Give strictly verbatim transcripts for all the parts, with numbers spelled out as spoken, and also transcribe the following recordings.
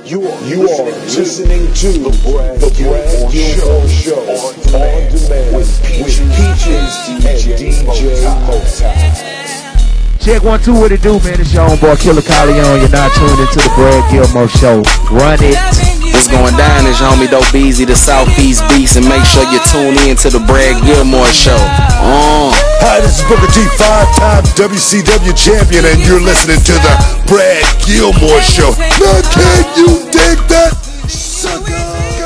You are, you are listening to the Brad, the Brad Gilmore Show, Show on demand, on demand with Peaches, with Peaches and D J Motai. Check one, two, what it do, man? It's your own boy, Killer Colleon. You're not tuned into the Brad Gilmore Show. Run it. What's going down is your homie Dope Beezy, the Southeast Beast, and make sure you tune in to the Brad Gilmore Show. Uh. Hi, this is Booker T, five-time W C W champion, and you're listening to the Brad Gilmore Show. Now, can you dig that, sucker?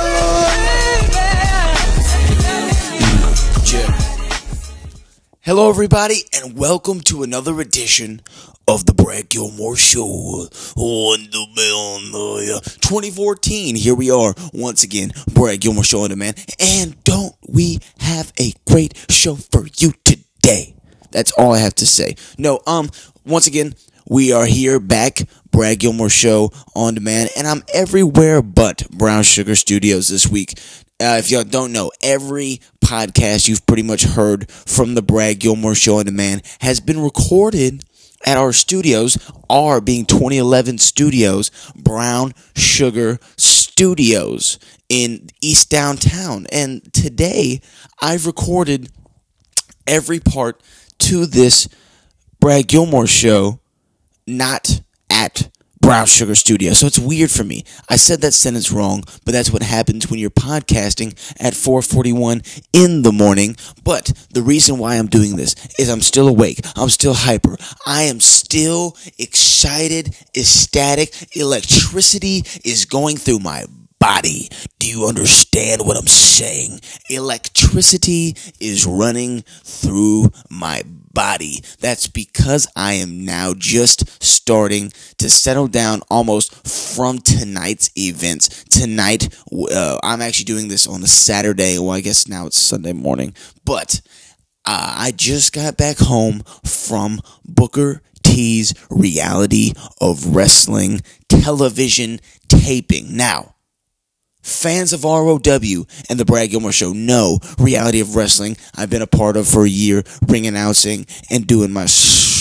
Hello, everybody, and welcome to another edition of the Brad Gilmore Show on the twenty fourteen. Here we are once again, Brad Gilmore Show on demand, and don't we have a great show for you today? That's all I have to say. No, um, once again, we are here back, Brad Gilmore Show on demand, and I'm everywhere but Brown Sugar Studios this week. Uh, if y'all don't know, every podcast you've pretty much heard from the Brad Gilmore Show on demand has been recorded at our studios, our being twenty eleven Studios, Brown Sugar Studios in East Downtown. And today, I've recorded every part to this Brad Gilmore Show, not at Brown Sugar Studio. So it's weird for me. I said that sentence wrong, but that's what happens when you're podcasting at four forty-one in the morning. But the reason why I'm doing this is I'm still awake. I'm still hyper. I am still excited, ecstatic. Electricity is going through my body. Do you understand what I'm saying? Electricity is running through my body. That's because I am now just starting to settle down almost from tonight's events. Tonight, uh, I'm actually doing this on a Saturday. Well, I guess now it's Sunday morning. But uh, I just got back home from Booker T's Reality of Wrestling television taping. Now, fans of R O W and the Brad Gilmore Show know Reality of Wrestling I've been a part of for a year, ring announcing and doing my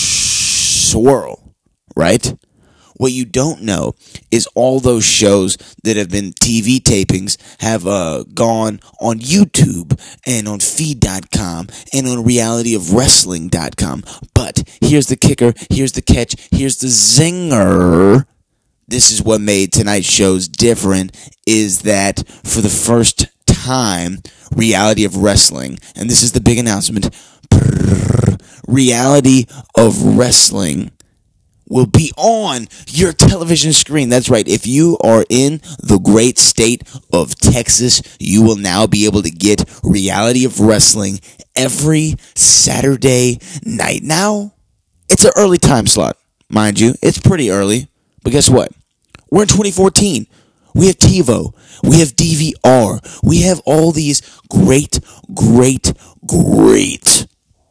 swirl, right? What you don't know is all those shows that have been T V tapings have uh, gone on YouTube and on feed dot com and on reality of wrestling dot com. But here's the kicker, here's the catch, here's the zinger. This is what made tonight's shows different, is that for the first time, Reality of Wrestling, and this is the big announcement, Reality of Wrestling will be on your television screen. That's right. If you are in the great state of Texas, you will now be able to get Reality of Wrestling every Saturday night. Now, it's an early time slot, mind you. It's pretty early, but guess what? We're in twenty fourteen. We have TiVo. We have D V R. We have all these great, great, great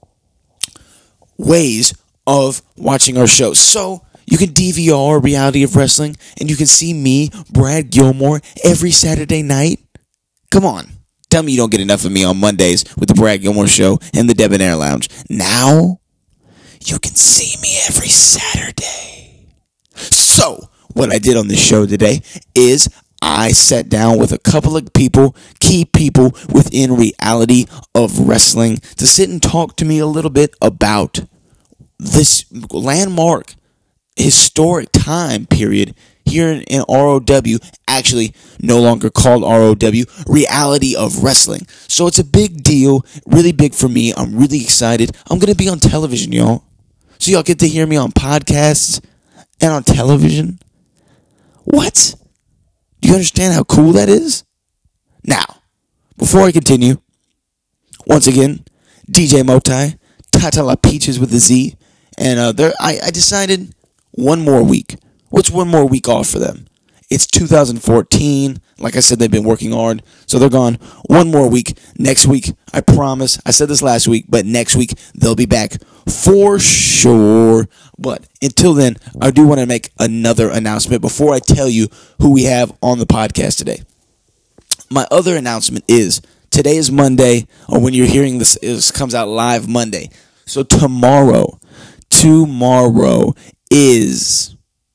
ways of watching our shows. So you can D V R Reality of Wrestling, and you can see me, Brad Gilmore, every Saturday night. Come on. Tell me you don't get enough of me on Mondays with the Brad Gilmore Show and the Debonair Lounge. Now, you can see me every Saturday. So, what I did on this show today is I sat down with a couple of people, key people within Reality of Wrestling, to sit and talk to me a little bit about this landmark, historic time period here in, in R O W, actually no longer called R O W, Reality of Wrestling. So it's a big deal, really big for me. I'm really excited. I'm going to be on television, y'all. So y'all get to hear me on podcasts and on television. What? Do you understand how cool that is? Now, before I continue, once again, D J Motai, Tata La Peaches with a Z, and uh, there, I, I decided one more week. What's one more week off for them? It's two thousand fourteen. Like I said, they've been working hard, so they're gone. One more week. Next week, I promise. I said this last week, but next week, they'll be back for sure. But until then, I do want to make another announcement before I tell you who we have on the podcast today. My other announcement is, today is Monday, or when you're hearing this, it comes out live Monday. So tomorrow, tomorrow is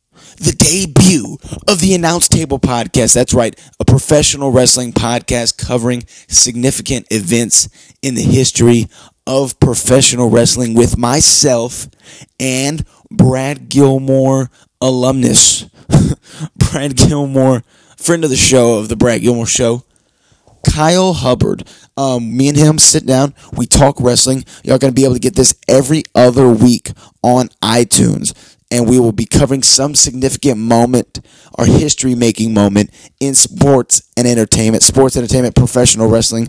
the debut of the Announce Table podcast. That's right, a professional wrestling podcast covering significant events in the history of professional wrestling with myself and Brad Gilmore alumnus. Brad Gilmore, friend of the show, of the Brad Gilmore Show, Kyle Hubbard. Um, me and him sit down, we talk wrestling. Y'all going to be able to get this every other week on iTunes. And we will be covering some significant moment or history-making moment in sports and entertainment, sports, entertainment, professional wrestling.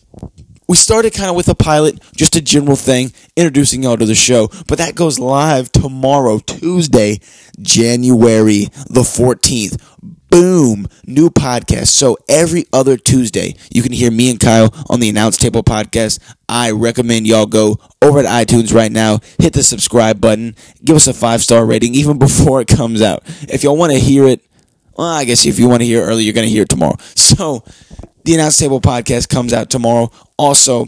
We started kind of with a pilot, just a general thing, introducing y'all to the show. But that goes live tomorrow, Tuesday, January the fourteenth. Boom, new podcast. So every other Tuesday, you can hear me and Kyle on the Announce Table podcast. I recommend y'all go over to iTunes right now, hit the subscribe button, give us a five-star rating even before it comes out. If y'all want to hear it, well, I guess if you want to hear it early, you're going to hear it tomorrow. So the Announce Table podcast comes out tomorrow. Also,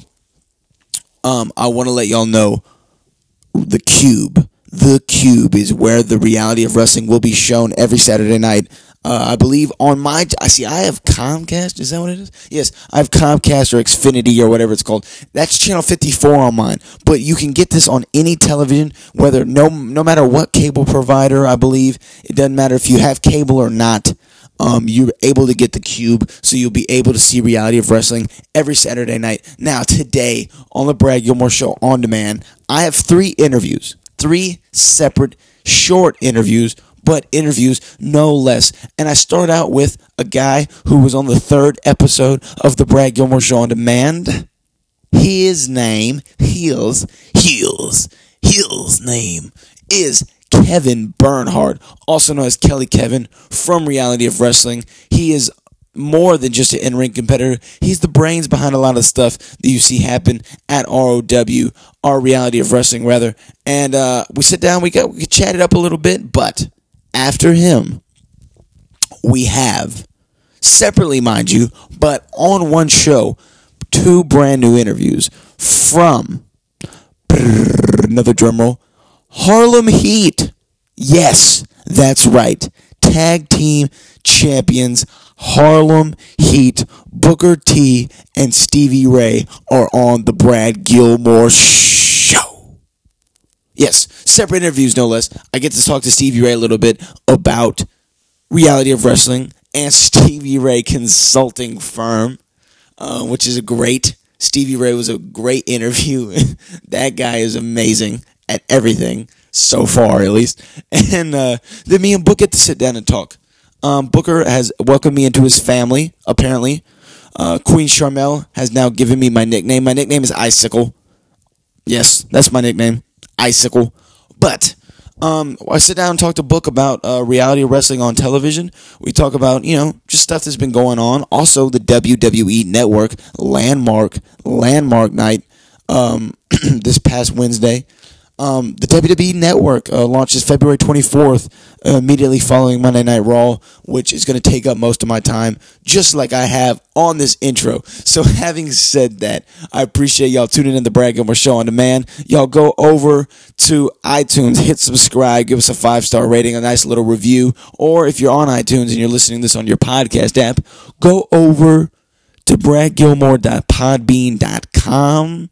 um, I want to let y'all know the Cube. The Cube is where the reality of wrestling will be shown every Saturday night. Uh, I believe on my, I see, I have Comcast. Is that what it is? Yes, I have Comcast or Xfinity or whatever it's called. That's channel fifty-four on mine. But you can get this on any television, whether no, no matter what cable provider. I believe it doesn't matter if you have cable or not. Um, you're able to get the Cube, so you'll be able to see reality of wrestling every Saturday night. Now, today on the Brad Gilmore Show on demand, I have three interviews, three separate short interviews. But interviews no less. And I start out with a guy who was on the third episode of the Brad Gilmore Show on Demand. His name, Heels, Heels, Heels' name is Kevin Bernhardt, also known as Kelly Kevin from Reality of Wrestling. He is more than just an in-ring competitor. He's the brains behind a lot of stuff that you see happen at R O W, our Reality of Wrestling, rather. And uh, we sit down, we got we chatted up a little bit, but after him, we have, separately mind you, but on one show, two brand new interviews from, another drum roll, Harlem Heat. Yes, that's right. Tag team champions Harlem Heat, Booker T, and Stevie Ray are on the Brad Gilmore Show. Yes, separate interviews, no less. I get to talk to Stevie Ray a little bit about Reality of Wrestling and Stevie Ray Consulting Firm, uh, which is a great. Stevie Ray was a great interview. That guy is amazing at everything, so far at least. And uh, then me and Book get to sit down and talk. Um, Booker has welcomed me into his family, apparently. Uh, Queen Charmel has now given me my nickname. My nickname is Icicle. Yes, that's my nickname. Icicle. But um, I sit down and talk to Book about uh, reality of wrestling on television. We talk about, you know, just stuff that's been going on. Also, the W W E Network Landmark Landmark Night um, this past Wednesday. Um, the W W E Network uh, launches February twenty-fourth, uh, immediately following Monday Night Raw, which is going to take up most of my time, just like I have on this intro. So having said that, I appreciate y'all tuning in the Brad Gilmore Show on Demand. Y'all go over to iTunes, hit subscribe, give us a five-star rating, a nice little review, or if you're on iTunes and you're listening to this on your podcast app, go over to brad gilmore dot podbean dot com.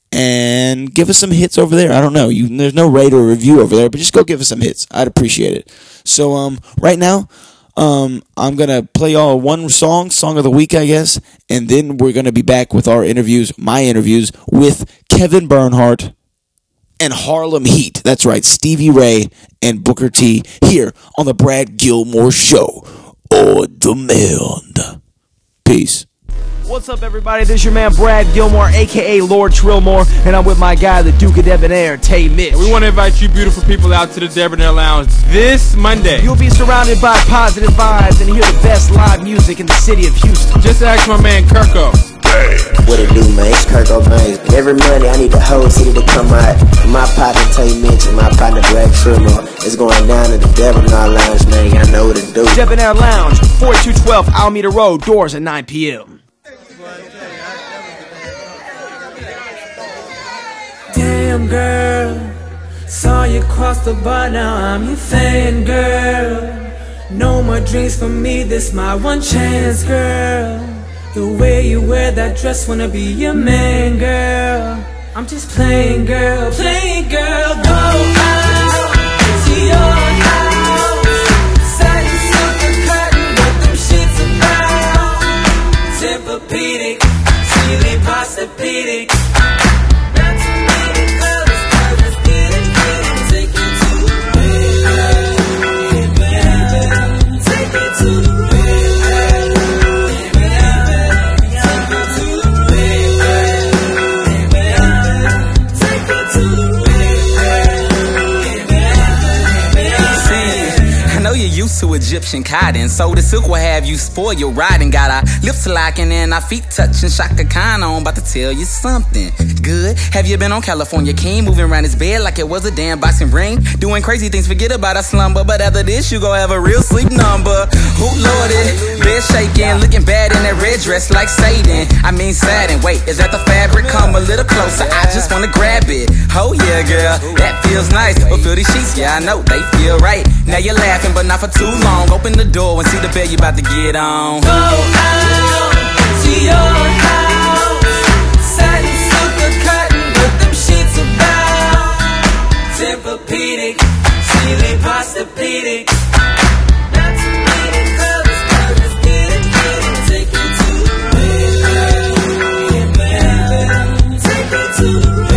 And give us some hits over there. I don't know. You, there's no rate or review over there, but just go give us some hits. I'd appreciate it. So um, right now, um, I'm going to play y'all one song, song of the week, I guess. And then we're going to be back with our interviews, my interviews, with Kevin Bernhardt and Harlem Heat. That's right, Stevie Ray and Booker T here on the Brad Gilmore Show on Demand. Peace. What's up, everybody? This is your man Brad Gilmore, aka Lord Trillmore, and I'm with my guy, the Duke of Debonair, Tay Mitch. We want to invite you beautiful people out to the Debonair Lounge this Monday. You'll be surrounded by positive vibes and hear the best live music in the city of Houston. Just ask my man Kirko. What it do, man? It's Kirko Bangs. Every Monday I need the whole city to come out. My partner Tay Mitch and my partner Brad Trillmore. It's going down to the Debonair Lounge, man. Y'all know what it do. Debonair Lounge, forty-two twelve Alameda Road, doors at nine p.m. Damn girl, saw you cross the bar, now I'm your fan girl. dreams for me, this my one chance, girl. The way you wear that dress, wanna be your man, girl. I'm just playing, girl, playing, girl. Go out to your house, satin silk curtain, what them shits about. Tempur-Pedic, Sealy Posturepedic. Not too many colors, colors, get it, get it. Take you to the red, baby. Take you to the red. Used to Egyptian cotton, so the silk will have you spoil your riding. Got our lips locking and our feet touching. Shaka Khan on, about to tell you something good. Have you been on California King, moving around his bed like it was a damn boxing ring, doing crazy things, forget about a slumber. But after this, you gon' have a real sleep number. Who lordy, bed shaking, looking bad in that red dress like Satan. I mean satin. Wait, is that the fabric? Come a little closer, I just wanna grab it. Oh yeah, girl, that feels nice. But feel these sheets, yeah, I know they feel right. Now you're laughing, but not for too long. Open the door and see the bed you about to get on. Go out to your house, satin silk curtain, what them sheets about. Tempur-Pedic, Sealy Posturepedic. Not too many colors, colors, get it, get it. Take you to the red, baby. Take you to the red.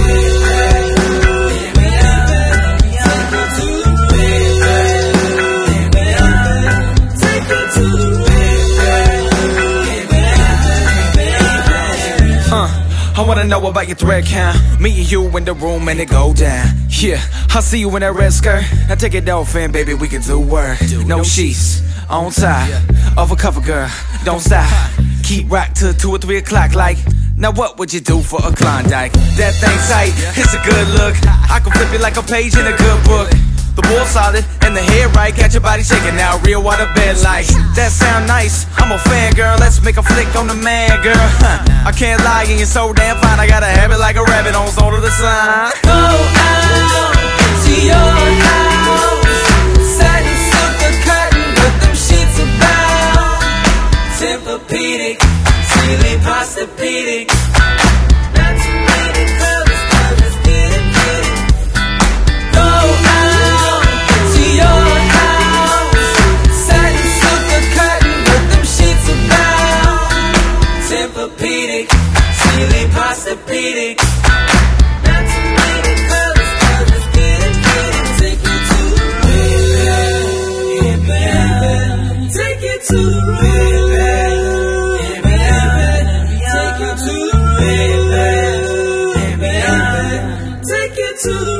I wanna know about your thread count. Me and you in the room and it go down. Yeah, I see you in that red skirt. Now take it off and baby we can do work. No sheets, on top of a cover, girl. Don't stop. Keep rock till two or three o'clock. Like, now what would you do for a Klondike? That thing tight, it's a good look. I can flip it like a page in a good book. The ball solid and the hair right, got your body shaking now, real water bed like. That sound nice, I'm a fan, girl. Let's make a flick on the man, girl. Huh. I can't lie, and you're so damn fine. I got a habit like a rabbit on Zone of the Sun. Go out to your house, satin silk curtain, what them sheets about. Tempur-Pedic, Sealy Posturepedic. Not too many colors, colors, get it, get it. Go out to your house, satin silk curtain, what them sheets about. Tempur-Pedic, Sealy Posturepedic. Not too many colors, colors, get it, get it. Take you to the red, baby. Take you to the red, baby. Take you to the red, baby. Take you to the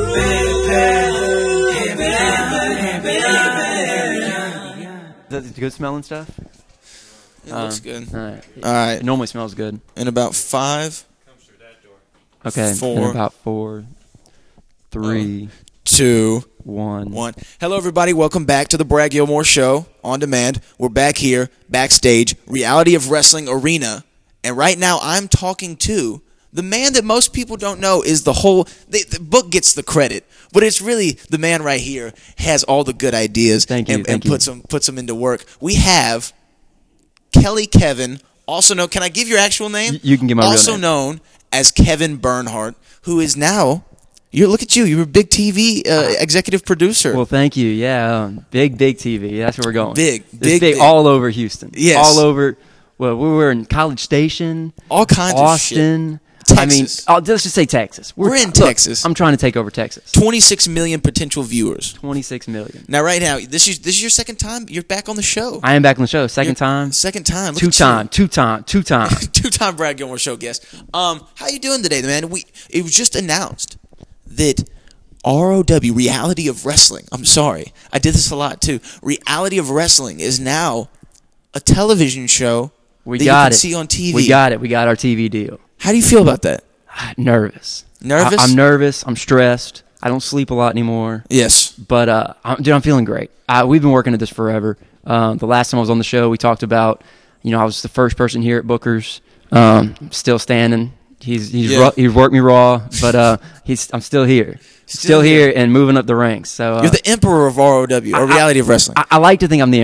Is that good smelling stuff? It looks good. All right. All right. It normally smells good. In about five, Okay. Four. In about four, three, two, one. one. Hello, everybody. Welcome back to the Brad Gilmore Show on demand. We're back here, backstage, Reality of Wrestling Arena. And right now, I'm talking to the man that most people don't know is the whole the, the book gets the credit, but it's really the man right here has all the good ideas Thank you, and, thank and puts them puts them into work. We have Kelly Kevin, also known. Can I give your actual name? Y- you can give my real also name. known as Kevin Bernhardt, who is now. You look at you. You're a big T V uh, executive producer. Well, thank you. Yeah, um, big, big T V. That's where we're going. Big, It's big, big, big. all over Houston. Yes. all over. Well, we were in College Station, All kinds Austin. of shit. I mean, Texas. oh, let's just say Texas. We're in look, Texas. I'm trying to take over Texas. twenty-six million potential viewers. twenty-six million. Now, right now, this is this is your second time. You're back on the show. I am back on the show. Second You're- time. Second time. Look Two at you. time. Two time. Two time. Two-time Brad Gilmore Show guest. Um, how you doing today, man? We it was just announced that R O W, Reality of Wrestling. I'm sorry, I did this a lot too. Reality of Wrestling is now a television show We that got you can it. see on T V. We got it. We got our T V deal. How do you feel about that? Nervous. Nervous? I, I'm nervous. I'm stressed. I don't sleep a lot anymore. Yes. But uh, I'm, dude, I'm feeling great. I, we've been working at this forever. Um, the last time I was on the show, we talked about, you know, I was the first person here at Booker's. Um, still standing. He's he's Yeah. raw, he's worked me raw, but uh, he's I'm still here. Still Still, here. here and moving up the ranks. So uh, You're the emperor of R O W, or I- Reality of Wrestling. I, I like to think I'm the emperor.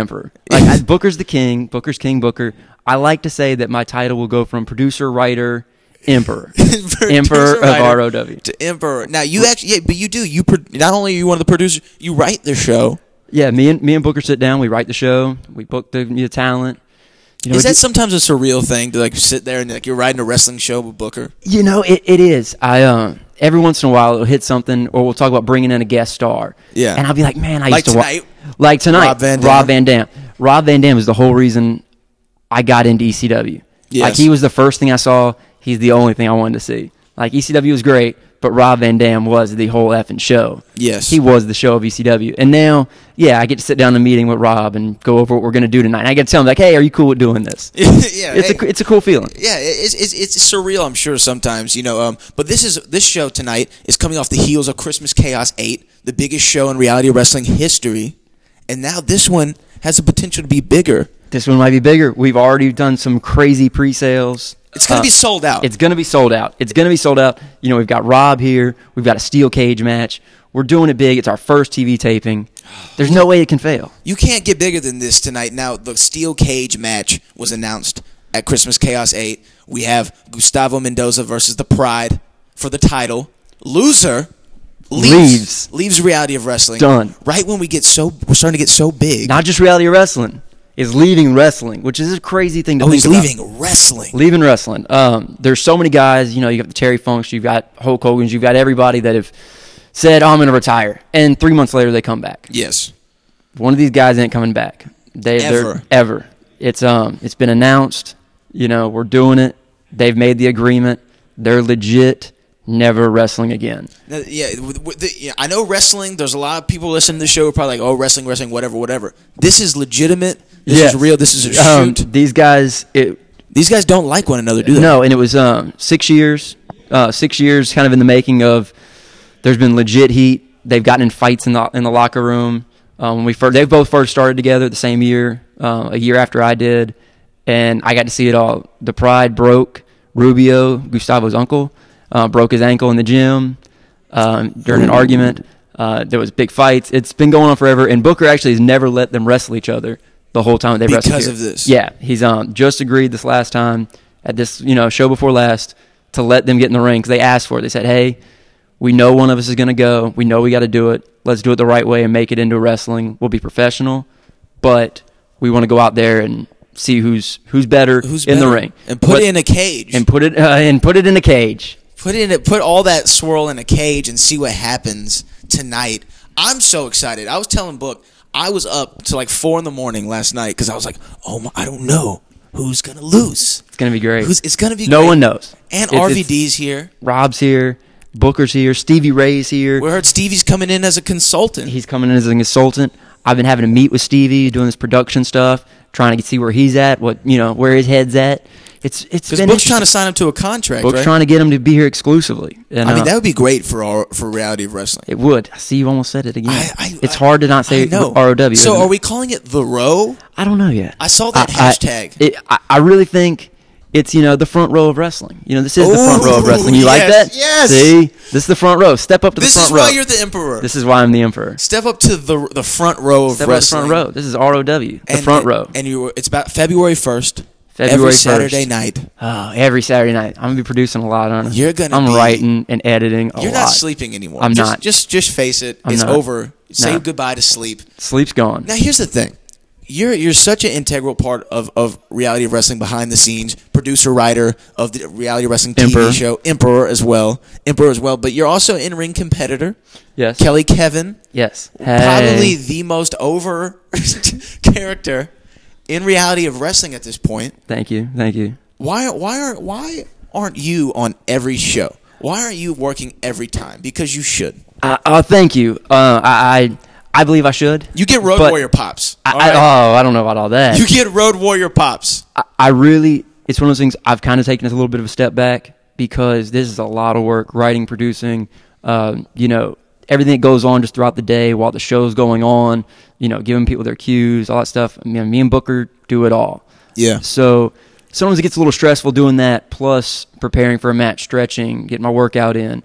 Like I, Booker's the king. Booker's king. Booker. I like to say that my title will go from producer, writer, emperor, emperor of R O W to emperor. Now you actually, yeah, but you do. You pro- not only are you one of the producers, you write the show. Yeah, me and me and Booker sit down. We write the show. We book the, the talent. You know, is that it, sometimes a surreal thing to like sit there and like you're writing a wrestling show with Booker? You know, it, it is. I um every once in a while it'll hit something, or we'll talk about bringing in a guest star. Yeah, and I'll be like, man, I like used to tonight, wa- like tonight, Rob Van Dam. Rob Van Dam. Rob Van Dam is the whole reason I got into E C W. Yes. Like he was the first thing I saw. He's the only thing I wanted to see. Like E C W was great, but Rob Van Dam was the whole effing show. Yes. He was the show of E C W. And now, yeah, I get to sit down in a meeting with Rob and go over what we're going to do tonight. And I get to tell him, like, hey, are you cool with doing this? yeah, it's hey. a it's a cool feeling. Yeah, it's, it's it's surreal, I'm sure, sometimes, you know. Um, but this is this show tonight is coming off the heels of Christmas Chaos eight, the biggest show in reality wrestling history. And now this one has the potential to be bigger. This one might be bigger. We've already done some crazy pre-sales. It's going to uh, be sold out. It's going to be sold out. It's going to be sold out. You know, we've got Rob here. We've got a steel cage match. We're doing it big. It's our first T V taping. There's no way it can fail. You can't get bigger than this tonight. Now, the steel cage match was announced at Christmas Chaos eight. We have Gustavo Mendoza versus the Pride for the title. Loser leaves. Leaves. Leaves reality of wrestling. Done. Right when we get so, we're starting to get so big. Not just reality of wrestling. Is leaving wrestling, which is a crazy thing to oh, think he's about. leaving wrestling. Leaving wrestling. Um, there's so many guys. You know, you got the Terry Funks, you've got Hulk Hogan's, you've got everybody that have said, oh, I'm going to retire. And three months later, they come back. Yes. One of these guys ain't coming back. They, Ever. They're, ever. It's um, it's been announced. You know, we're doing it. They've made the agreement. They're legit. Never wrestling again. Now, yeah, with, with the, yeah, I know wrestling. There's a lot of people listening to the show who are probably like, oh, wrestling, wrestling, whatever, whatever. This is legitimate. This Yes. is real. This is a Um, shoot. these guys, it, These guys don't like one another, do they? no, and it was um, six years, uh, six years kind of in the making of, there's been legit heat. They've gotten in fights in the in the locker room. Um, when we first, they both first started together the same year, uh, a year after I did, and I got to see it all. The Pride broke Rubio, Gustavo's uncle, uh, broke his ankle in the gym um, during an argument. Uh, there was big fights. It's been going on forever, and Booker actually has never let them wrestle each other the whole time they wrestled Because here. of this. Yeah, he's um just agreed this last time at this you know show before last to let them get in the ring because they asked for it. They said, hey, we know one of us is going to go. We know we got to do it. Let's do it the right way and make it into wrestling. We'll be professional, but we want to go out there and see who's who's better Who's in better? the ring And put But- it in a cage. and put it uh, and put it in a cage. Put it in, put all that swirl in a cage and see what happens tonight. I'm so excited. I was telling Book, I was up to like four in the morning last night because I was like, oh my, I don't know who's gonna lose. It's gonna be great. Who's it's gonna be? No great. one knows. And It's- R V it's- D's here. Rob's here. Booker's here. Stevie Ray's here. We heard Stevie's coming in as a consultant. He's coming in as a consultant. I've been having to meet with Stevie, doing this production stuff, trying to see where he's at, what you know, where his head's at. It's it's Because been Book's trying to interesting. sign him to a contract, Book's right? trying to get him to be here exclusively. And, I mean, uh, that would be great for our, for reality of wrestling. it would. I see you almost said it again. I, I, it's I- hard to not say I know. R O W. So isn't are it? we calling it the Row? I don't know yet. I saw that I- I- hashtag. it, I, I really think it's you know the front row of wrestling. You know this is the front row of Ooh, wrestling. You like yes, that? yes. See, this is the front row. Step up to This the is front row. why you're the emperor. This is why I'm the emperor. Step up to the the front row of Step up to the wrestling. front row. This is R O W. The And- front row. And you, it's about February first. February every Saturday first. night. Oh, every Saturday night. I'm gonna be producing a lot on it. You're gonna I'm be- writing and editing a You're lot. not sleeping anymore. I'm just, not. Just just face it. I'm it's not. over. Say No. goodbye to sleep. Sleep's gone. Now here's the thing. You're you're such an integral part of, of reality of wrestling behind the scenes, producer, writer of the reality wrestling T V Emperor. show, Emperor as well, Emperor as well. But you're also an in-ring competitor. Yes. Kelly Kevin, Yes. probably Hey. the most over character in reality of wrestling at this point. Thank you. Thank you. Why why aren't why aren't you on every show? Why aren't you working every time? Because you should. Uh, oh, thank you. Uh, I, I I believe I should. You get Road But Warrior pops. I, all I, right? oh, I don't know about all that. You get Road Warrior pops. I, I really, it's one of those things I've kind of taken a little bit of a step back because this is a lot of work, writing, producing, um, you know, everything that goes on just throughout the day while the show's going on, you know, giving people their cues, all that stuff. I mean, me and Booker do it all. Yeah. So sometimes it gets a little stressful doing that, plus preparing for a match, stretching, getting my workout in,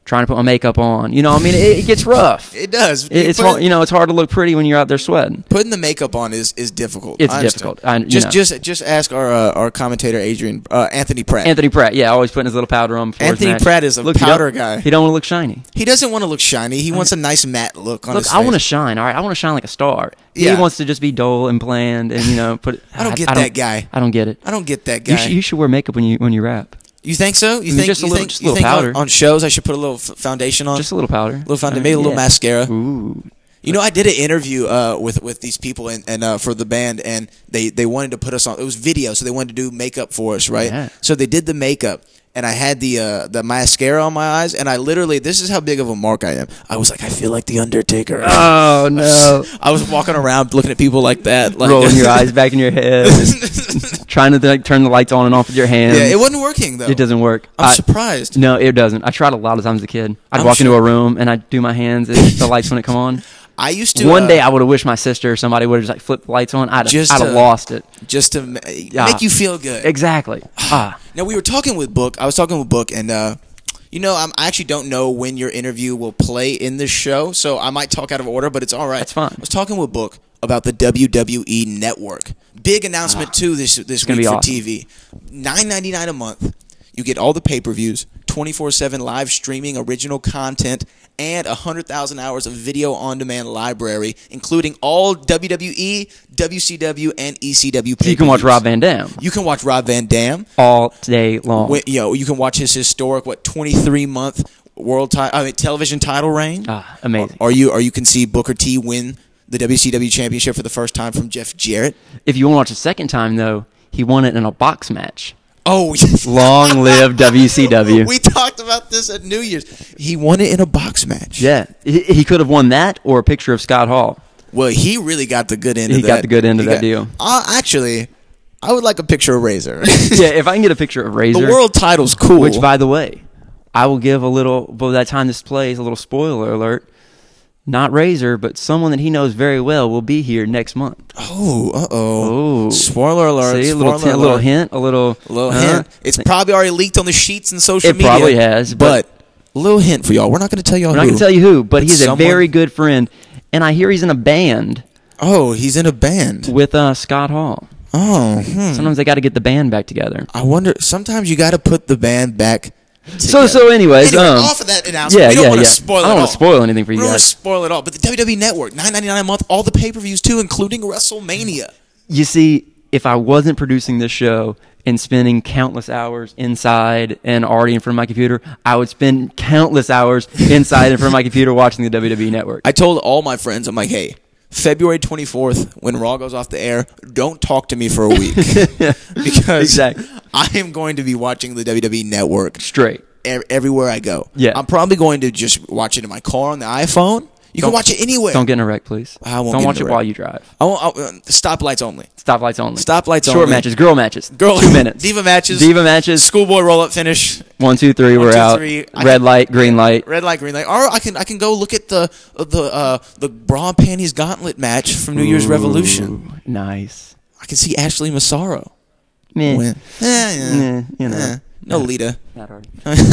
trying to put my makeup on. You know, I mean, it, it gets rough. It does. It, it's Put- hard, you know, it's hard to look pretty when you're out there sweating. Putting the makeup on is, is difficult. It's I understand. difficult. I, you just know. just just ask our uh, our commentator Adrian uh, Anthony Pratt. Anthony Pratt, yeah, always putting his little powder on. Before his Anthony match. Pratt is a Look, he powder don't- guy. He don't want to look shiny. He doesn't want to look shiny. He wants a nice matte look on Look, his I face. want to shine. All right, I want to shine like a star. Yeah. He wants to just be dull and bland, and you know, put. I don't get don't- that guy. I don't get it. I don't get that guy. You should, you should wear makeup when you when you rap. You think so? You mean, think just a you little- think, just a you little think on- powder. On, shows I should put a little f- foundation on? Just a little powder. little foundation, Uh, maybe a little yeah. mascara. Ooh. You know, I did an interview uh, with with these people and, and uh, for the band, and they, they wanted to put us on. It was video, so they wanted to do makeup for us, right? Yeah. So they did the makeup, and I had the uh, the mascara on my eyes, and I literally, this is how big of a mark I am. I was like, I feel like the Undertaker. Oh no! I was walking around looking at people like that, like Rolling your eyes back in your head, trying to like, turn the lights on and off with your hands. Yeah, it wasn't working though. It doesn't work. I'm I- surprised. No, it doesn't. I tried a lot of times as a kid. I'd I'm walk into sure. a room and I'd do my hands and the lights wouldn't come on. I used to One uh, day I would have wished my sister or somebody would have just like flipped the lights on. I'd have, Just I'd have to- lost it. just to ma- Yeah. make you feel good. Exactly. Ah. Now we were talking with Book. I was talking with Book, and uh, you know, I'm, I actually don't know when your interview will play in this show, so I might talk out of order, but it's all right. That's fine. I was talking with Book about the W W E Network. Big announcement too this this gonna week be for awesome. T V. nine ninety-nine a month. You get all the pay-per-views, twenty-four seven live streaming, original content, and one hundred thousand hours of video on-demand library, including all W W E, W C W, and E C W So you can watch pay-per-views. Rob Van Dam You can watch Rob Van Dam. all day long. When, you know, you can watch his historic what twenty-three month world ti- I mean, television title reign. Ah, amazing. Or, or you or you can see Booker T win the W C W championship for the first time from Jeff Jarrett. If you want to watch a second time, though, he won it in a box match. Oh, Long live W C W. We talked about this at New Year's. He won it in a box match. Yeah, he, he could have won that or a picture of Scott Hall. Well, he really got the good end He of that. got the good end of He that got- deal. Uh, actually, I would like a picture of Razor. Yeah, if I can get a picture of Razor. The world title's cool. Which, by the way, I will give a little, by that time this plays, a little spoiler alert. Not Razor, but someone that he knows very well will be here next month. Oh, uh oh. Oh. Spoiler alert. See, a little, spoiler t- a little alert. hint, a little, A little huh? hint. It's probably already leaked on the sheets and social It media. probably has, But, but- a little hint for y'all. We're not going to tell y'all I'm who. not going to tell you who, but he's someone- a very good friend. And I hear he's in a band Oh, he's in a band. with uh, Scott Hall. Oh, hmm. Sometimes they got to get the band back together. I wonder. Sometimes you got to put the band back. So, together. so, anyways, Anyway, um, off of that announcement, yeah, we don't yeah, want to yeah. spoil I it don't all. want to spoil anything for We you don't want to guys. spoil it all. But the W W E Network, nine ninety-nine a month, all the pay-per-views too, including WrestleMania. You see, if I wasn't producing this show and spending countless hours inside and already in front of my computer, I would spend countless hours inside in front of my computer watching the W W E Network. I told all my friends, I'm like, hey, February twenty-fourth, when Raw goes off the air, don't talk to me for a week. Because Exactly. I am going to be watching the W W E Network Straight. e- everywhere I go. Yeah. I'm probably going to just watch it in my car on the iPhone. You Don't- can watch it anywhere. Don't get in a wreck, please. I won't Don't get watch in a it wreck. while you drive. I won't, I, uh, stoplights only. Stoplights only. Stoplights Short only. matches. Girl matches. Girl, Two minutes. Diva matches. Diva matches. Schoolboy roll-up finish. One, two, three. One, We're two, out. three. I Red can- light, green light. Red light, green light. Or I can I can go look at the the uh, the bra and panties gauntlet match from New Year's Revolution. Ooh, nice. I can see Ashley Massaro Meh. win. Eh, yeah. Meh, you know. Eh. No, Lita. Not already.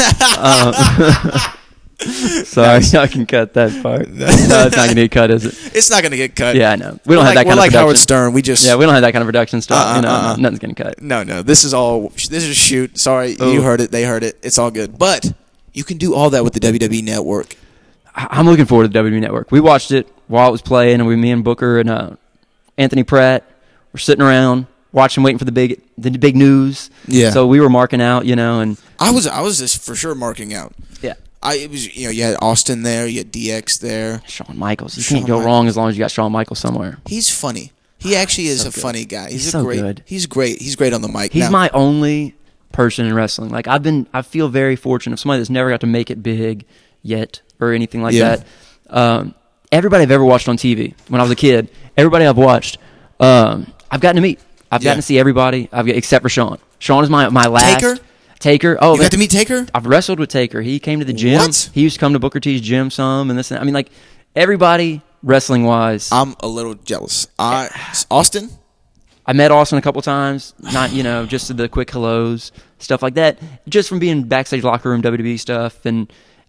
Um, sorry, I can cut that part. No, it's not going to get cut, is it? It's not gonna get cut. Yeah, I know. We don't We're have like, that kind we're of like production. Howard Stern. We just Yeah, we don't have that kind of production stuff. Uh-uh, you know, uh-uh. nothing's going to cut. no no. This is all. This is a shoot. Sorry, Oh. you heard it. They heard it. It's all good. But you can do all that with the W W E Network. I- I'm looking forward to the W W E Network. We watched it while it was playing, and we, me and Booker and uh, Anthony Pratt were sitting around watching, waiting for the big, the big news. Yeah. So we were marking out, you know, and I was I was just for sure marking out. yeah, I it was you know you had Austin there, you had D X there. Shawn Michaels. You Shawn can't go Michaels. wrong as long as you got Shawn Michaels somewhere. He's funny. He actually is So a good. funny guy. He's, He's a so great. good. He's great. He's great on the mic. He's Now- my only person in wrestling. Like I've been, I feel very fortunate. Somebody that's never got to make it big yet or anything like Yeah. that. Um, everybody I've ever watched on T V when I was a kid, everybody I've watched, um, I've gotten to meet. I've Yeah. gotten to see everybody. I've got, except for Shawn. Shawn is my my last. Taker? Taker. Oh, You man. got to meet Taker? I've wrestled with Taker. He came to the gym. What? He used to come to Booker T's gym some and this. And, I mean, like everybody wrestling wise. I'm a little jealous. I Austin. I met Austin a couple times, not, you know, just the quick hellos, stuff like that, just from being backstage locker room W W E stuff. And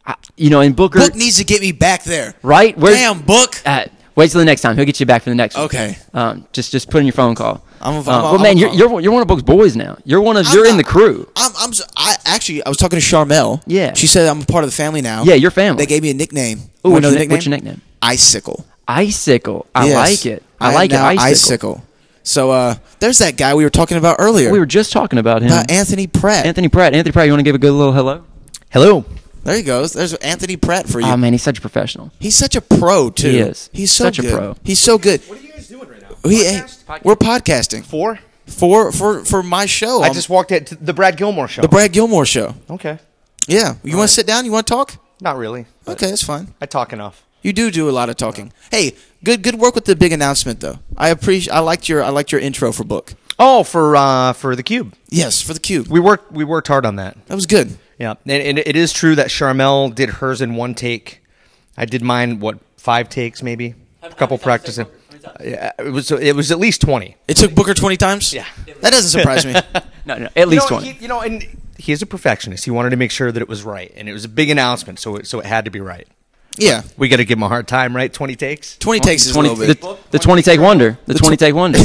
I, you know, and Booker, Book needs to get me back there. right? Where's- Damn, Book. Uh, wait till the next time. He'll get you back for the next one. Okay. Um, just just put in your phone call. I'm a- Uh, I'm a- well, I'm man, a- you're, you're you're one of Book's boys now. You're one of I'm you're in not- the crew. I'm, I'm, s- I actually, I was talking to Charmel. Yeah. She said I'm a part of the family now. Yeah, your family. They gave me a nickname. Ooh, Wanna what's know your, the ni- what's your nickname? Icicle. Icicle. I Yes. like it. I, am like it. now Icicle. Icicle. So uh, there's that guy we were talking about earlier. We were just talking about him. about Anthony Pratt. Anthony Pratt. Anthony Pratt. You want to give a good little hello? Hello. There he goes. There's Anthony Pratt for you. Oh man, he's such a professional. He's such a pro too. He is. He's so Such a good. pro. He's so good. What are you guys doing right now? He, hey, we're podcasting Four? for for for my show. I I'm- just walked at the Brad Gilmore show. the Brad Gilmore show. Okay. Yeah. You want to sit down? You want to talk? Not really. Okay, that's fine. I talk enough. You do do a lot of talking. Hey, good good work with the big announcement though. I appreciate. I liked your I liked your intro for Book. Oh, for uh, for the Cube. Yes, for the Cube. We worked we worked hard on that. That was good. Yeah, and, and it is true that Charmel did hers in one take. I did mine what five takes maybe, a couple practicing. Yeah, it was it was at least twenty. It took Booker twenty times. Yeah, that doesn't surprise me. No, no, at least you know, twenty. He, you know, and he is a perfectionist. He wanted to make sure that it was right, and it was a big announcement, so it, so it had to be right. Yeah, we got to give him a hard time, right? Twenty takes. Twenty takes is twenty, a little bit. The, the twenty take wonder. The, The twenty tw- take wonder.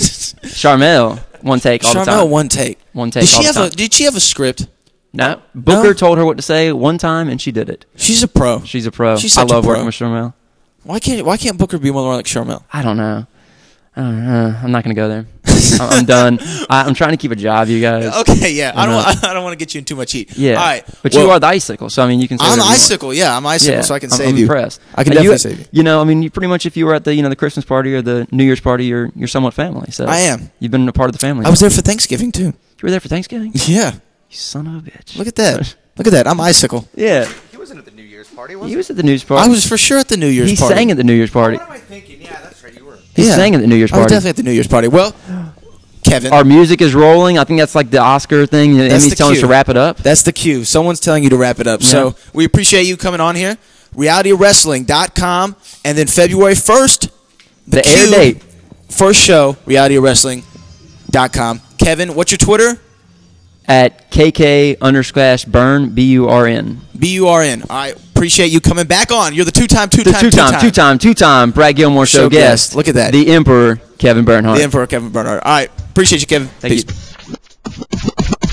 Charmel one take all the Charmel time. one take. One take Did she all the have time. a Did she have a script? No, Booker No? told her what to say one time, and she did it. She's a pro. She's a pro. She's I such a love pro. working with Charmel. Why can't Why can't Booker be more like Charmel? I don't know. I don't know. I'm not gonna go there. I'm I'm done. I, I'm trying to keep a job, you guys. Okay, yeah. I I'm don't. not- I don't want to get you in too much heat. Yeah. All right. But well, you are the icicle, so I mean, you can. Say I'm whatever you want. icicle. Yeah, I'm icicle, Yeah, so I can I'm, save I'm you. impressed. I can And definitely you, save you. You know, I mean, you pretty much if you were at the you know the Christmas party or the New Year's party, you're you're somewhat family. So I am. You've been a part of the family. I was there for Thanksgiving too. You were there for Thanksgiving. Yeah. You son of a bitch. Look at that. Look at that. I'm icicle. Yeah. He wasn't at the New Year's party, was He was at the New Year's party. I was for sure at the New Year's he party. sang at the New Year's party. What am I thinking? Yeah, that's right. You were. He Yeah. sang at the New Year's I was party. definitely at the New Year's party. Well, Kevin, Our music is rolling. I think that's like the Oscar thing. You know, That's Emmy's the telling us cue. to wrap it up. that's the cue. Someone's telling you to wrap it up. Yeah. So we appreciate you coming on here. reality wrestling dot com, and then February first, the, The air Cube, date. First show, reality wrestling dot com. Kevin, what's your Twitter? At K K underslash burn B U R N. B U R N. I appreciate you coming back on. You're the two-time, The two-time, two-time, two-time, two-time Brad Gilmore show, Show guest. guest. Look at that. The Emperor Kevin Bernhardt. The Emperor, Kevin Bernhardt. All right. Appreciate you, Kevin. Thank Peace. you.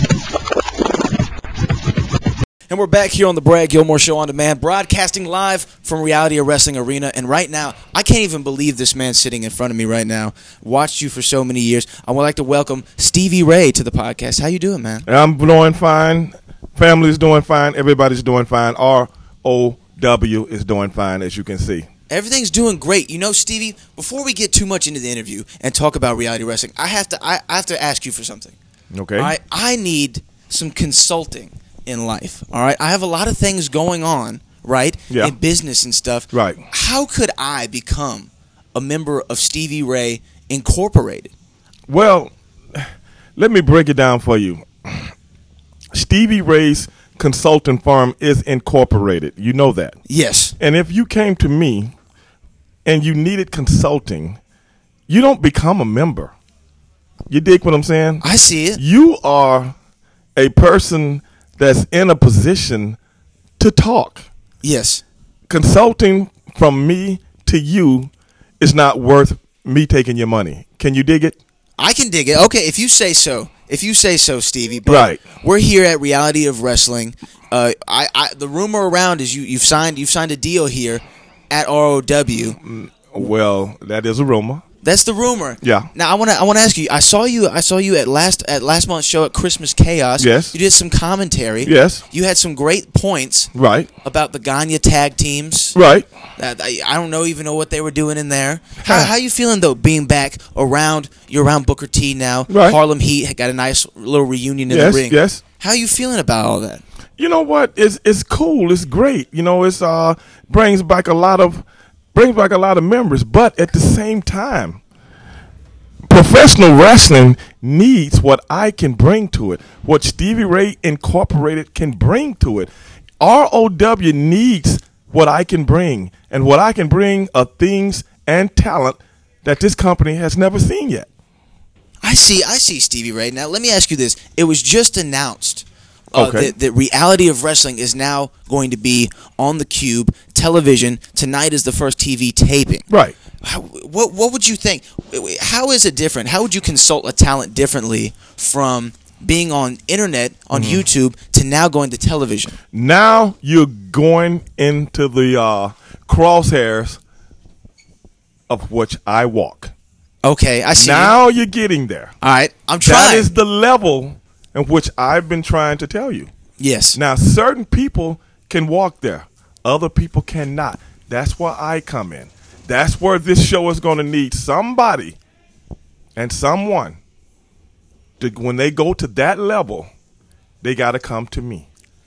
And we're back here on the Brad Gilmore Show on Demand, broadcasting live from Reality of Wrestling Arena. And right now, I can't even believe this man sitting in front of me right now. Watched you for so many years. I would like to welcome Stevie Ray to the podcast. How you doing, man? I'm doing fine. Family's doing fine. Everybody's doing fine. R O W is doing fine, as you can see. Everything's doing great. You know, Stevie, before we get too much into the interview and talk about reality wrestling, I have to I, I have to ask you for something. Okay. All right? I need some consulting in life. All right? I have a lot of things going on, right? Yeah. In business and stuff. Right. How could I become a member of Stevie Ray Incorporated? Well, let me break it down for you. Stevie Ray's consulting firm is incorporated. You know that. Yes. And if you came to me and you needed consulting, you don't become a member. You dig what I'm saying? I see it. You are a person that's in a position to talk. Yes. Consulting from me to you is not worth me taking your money. Can you dig it? I can dig it. Okay, if you say so. If you say so, Stevie. But Right. We're here at Reality of Wrestling. Uh, I, I, the rumor around is you, you've signed, you've signed a deal here at R O W. Well, that is a rumor. That's the rumor. Yeah. Now I want to, I want to ask you. I saw you, I saw you at last, at last month's show at Christmas Chaos. Yes. You did some commentary. Yes. You had some great points. Right. About the Gagne tag teams. Right. That I, I don't know even know what they were doing in there. How how you feeling though, being back around? You're around Booker T now. Right. Harlem Heat got a nice little reunion in Yes, the ring. yes. How you feeling about all that? You know what? It's it's cool. It's great. You know, it's uh brings back a lot of brings back a lot of memories. But at the same time, professional wrestling needs what I can bring to it. What Stevie Ray Incorporated can bring to it. R O W needs what I can bring, and what I can bring are things and talent that this company has never seen yet. I see. I see Stevie Ray. Now let me ask you this: it was just announced Uh, Okay. the, the reality of wrestling is now going to be on the Cube television. Tonight is the first T V taping. Right. How, what what would you think? How is it different? How would you consult a talent differently from being on internet, on Mm-hmm. YouTube, to now going to television? Now you're going into the uh, crosshairs of which I walk. Okay, I see. Now you're getting there. All right, I'm trying. That is the level in which I've been trying to tell you. Yes. Now, certain people can walk there. Other people cannot. That's where I come in. That's where this show is going to need somebody and someone to, when they go to that level, they got to come to me.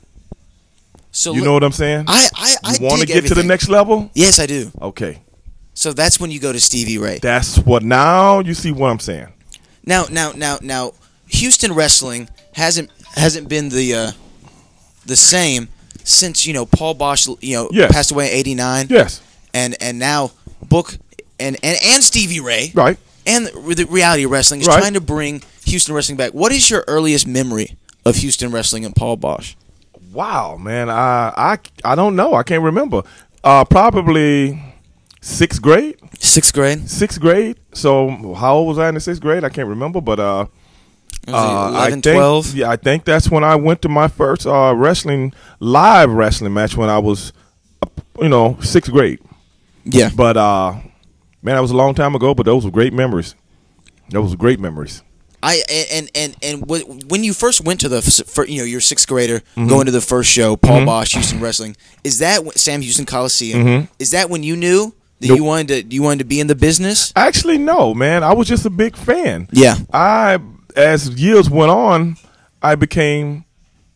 So You look- know what I'm saying? I I, I You want to dig get to the everything. next level? Yes, I do. Okay. So that's when you go to Stevie Ray. That's what, now you see what I'm saying. Now, now, now, now, Houston wrestling hasn't hasn't been the uh, the same since, you know, Paul Bosch, you know, Yes. passed away in eighty-nine. Yes. And and now Book and and, and Stevie Ray. Right. And the, the reality of wrestling is Right. trying to bring Houston wrestling back. What is your earliest memory of Houston wrestling and Paul Bosch? Wow, man. I I, I don't know. I can't remember. Uh, probably sixth grade. Sixth grade. Sixth grade. So how old was I in the sixth grade? I can't remember, but uh, Was it uh, I eleven, think, twelve? Yeah, I think that's when I went to my first uh, wrestling live wrestling match when I was, uh, you know, sixth grade. Yeah. But uh, man, that was a long time ago. But those were great memories. Those were great memories. I and and and wh- when you first went to the f- for, you know, your sixth grader Mhm. going to the first show, Paul Mhm. Bosch Houston Wrestling, is that wh- Sam Houston Coliseum? Mhm. Is that when you knew that Nope. you wanted to you wanted to be in the business? Actually, no, man. I was just a big fan. Yeah. I, as years went on, I became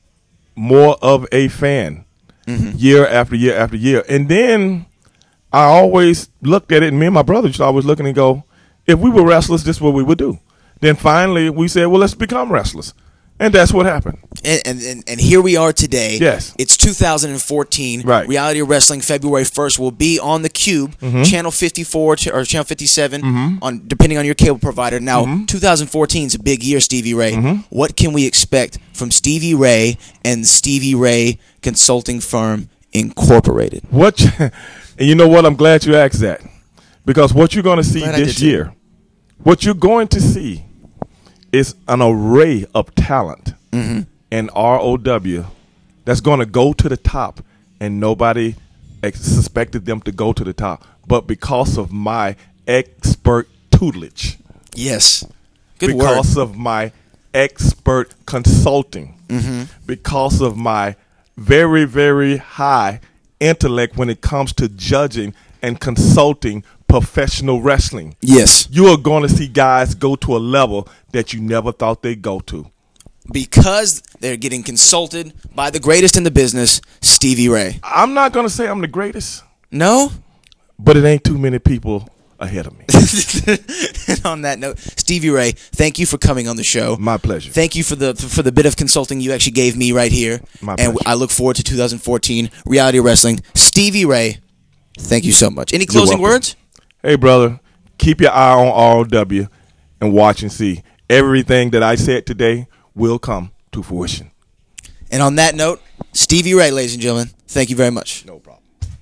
more of a fan Mm-hmm. year after year after year. And then I always looked at it, and me and my brother just always looking and go, if we were wrestlers, this is what we would do. Then finally we said, well, let's become wrestlers. And that's what happened. And, and and and here we are today. Yes. It's two thousand fourteen. Right. Reality of Wrestling, February first, will be on the Cube, Mhm. channel fifty-four ch- or channel fifty-seven, Mhm. on depending on your cable provider. Now, Mhm. two thousand fourteen is a big year, Stevie Ray. Mhm. What can we expect from Stevie Ray and Stevie Ray Consulting Firm Incorporated? What, and you know what? I'm glad you asked that, because what you're going to see Glad I this did too. year, what you're going to see is an array of talent Mhm. in R O W that's going to go to the top, and nobody ex- suspected them to go to the top, but because of my expert tutelage, Yes. Good because word. of my expert consulting, Mhm. because of my very, very high intellect when it comes to judging and consulting professional wrestling. Yes. You are going to see guys go to a level that you never thought they'd go to. Because they're getting consulted by the greatest in the business, Stevie Ray. I'm not going to say I'm the greatest, No? but it ain't too many people ahead of me. And on that note, Stevie Ray, thank you for coming on the show. My pleasure. Thank you for the for the bit of consulting you actually gave me right here. My and pleasure. I look forward to two thousand fourteen Reality of Wrestling. Stevie Ray, thank you so much. Any You're closing welcome. words? Hey, brother, keep your eye on R O W and watch and see. Everything that I said today will come to fruition. And on that note, Stevie Ray, ladies and gentlemen, thank you very much. No problem.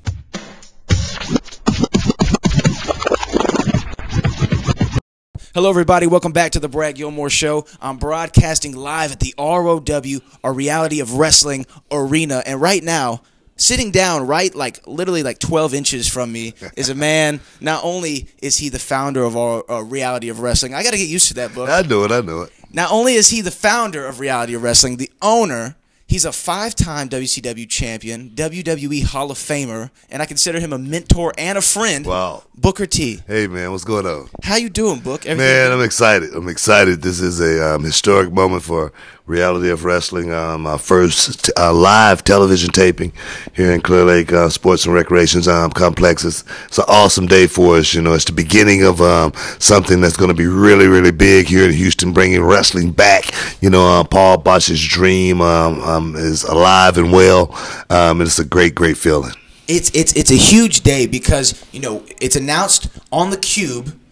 Hello, everybody. Welcome back to the Brad Gilmore Show. I'm broadcasting live at the R O W, or Reality of Wrestling Arena. And right now, sitting down right, like, literally like twelve inches from me is a man. Not only is he the founder of our uh, Reality of Wrestling, I got to get used to that book. I know it, I know it. Not only is he the founder of Reality of Wrestling, the owner, he's a five-time W C W champion, W W E Hall of Famer, and I consider him a mentor and a friend. Wow. Booker T. Hey, man, what's going on? How you doing, Book? Everything Man, good? I'm excited. I'm excited. This is a um, historic moment for Reality of Wrestling. Um, our first t- uh, live television taping here in Clear Lake uh, Sports and Recreations um, Complex. It's, it's an awesome day for us. You know, it's the beginning of um, something that's going to be really, really big here in Houston, bringing wrestling back. You know, uh, Paul Bosch's dream um, um, is alive and well, um, and it's a great, great feeling. It's it's it's a huge day because, you know, it's announced on the Cube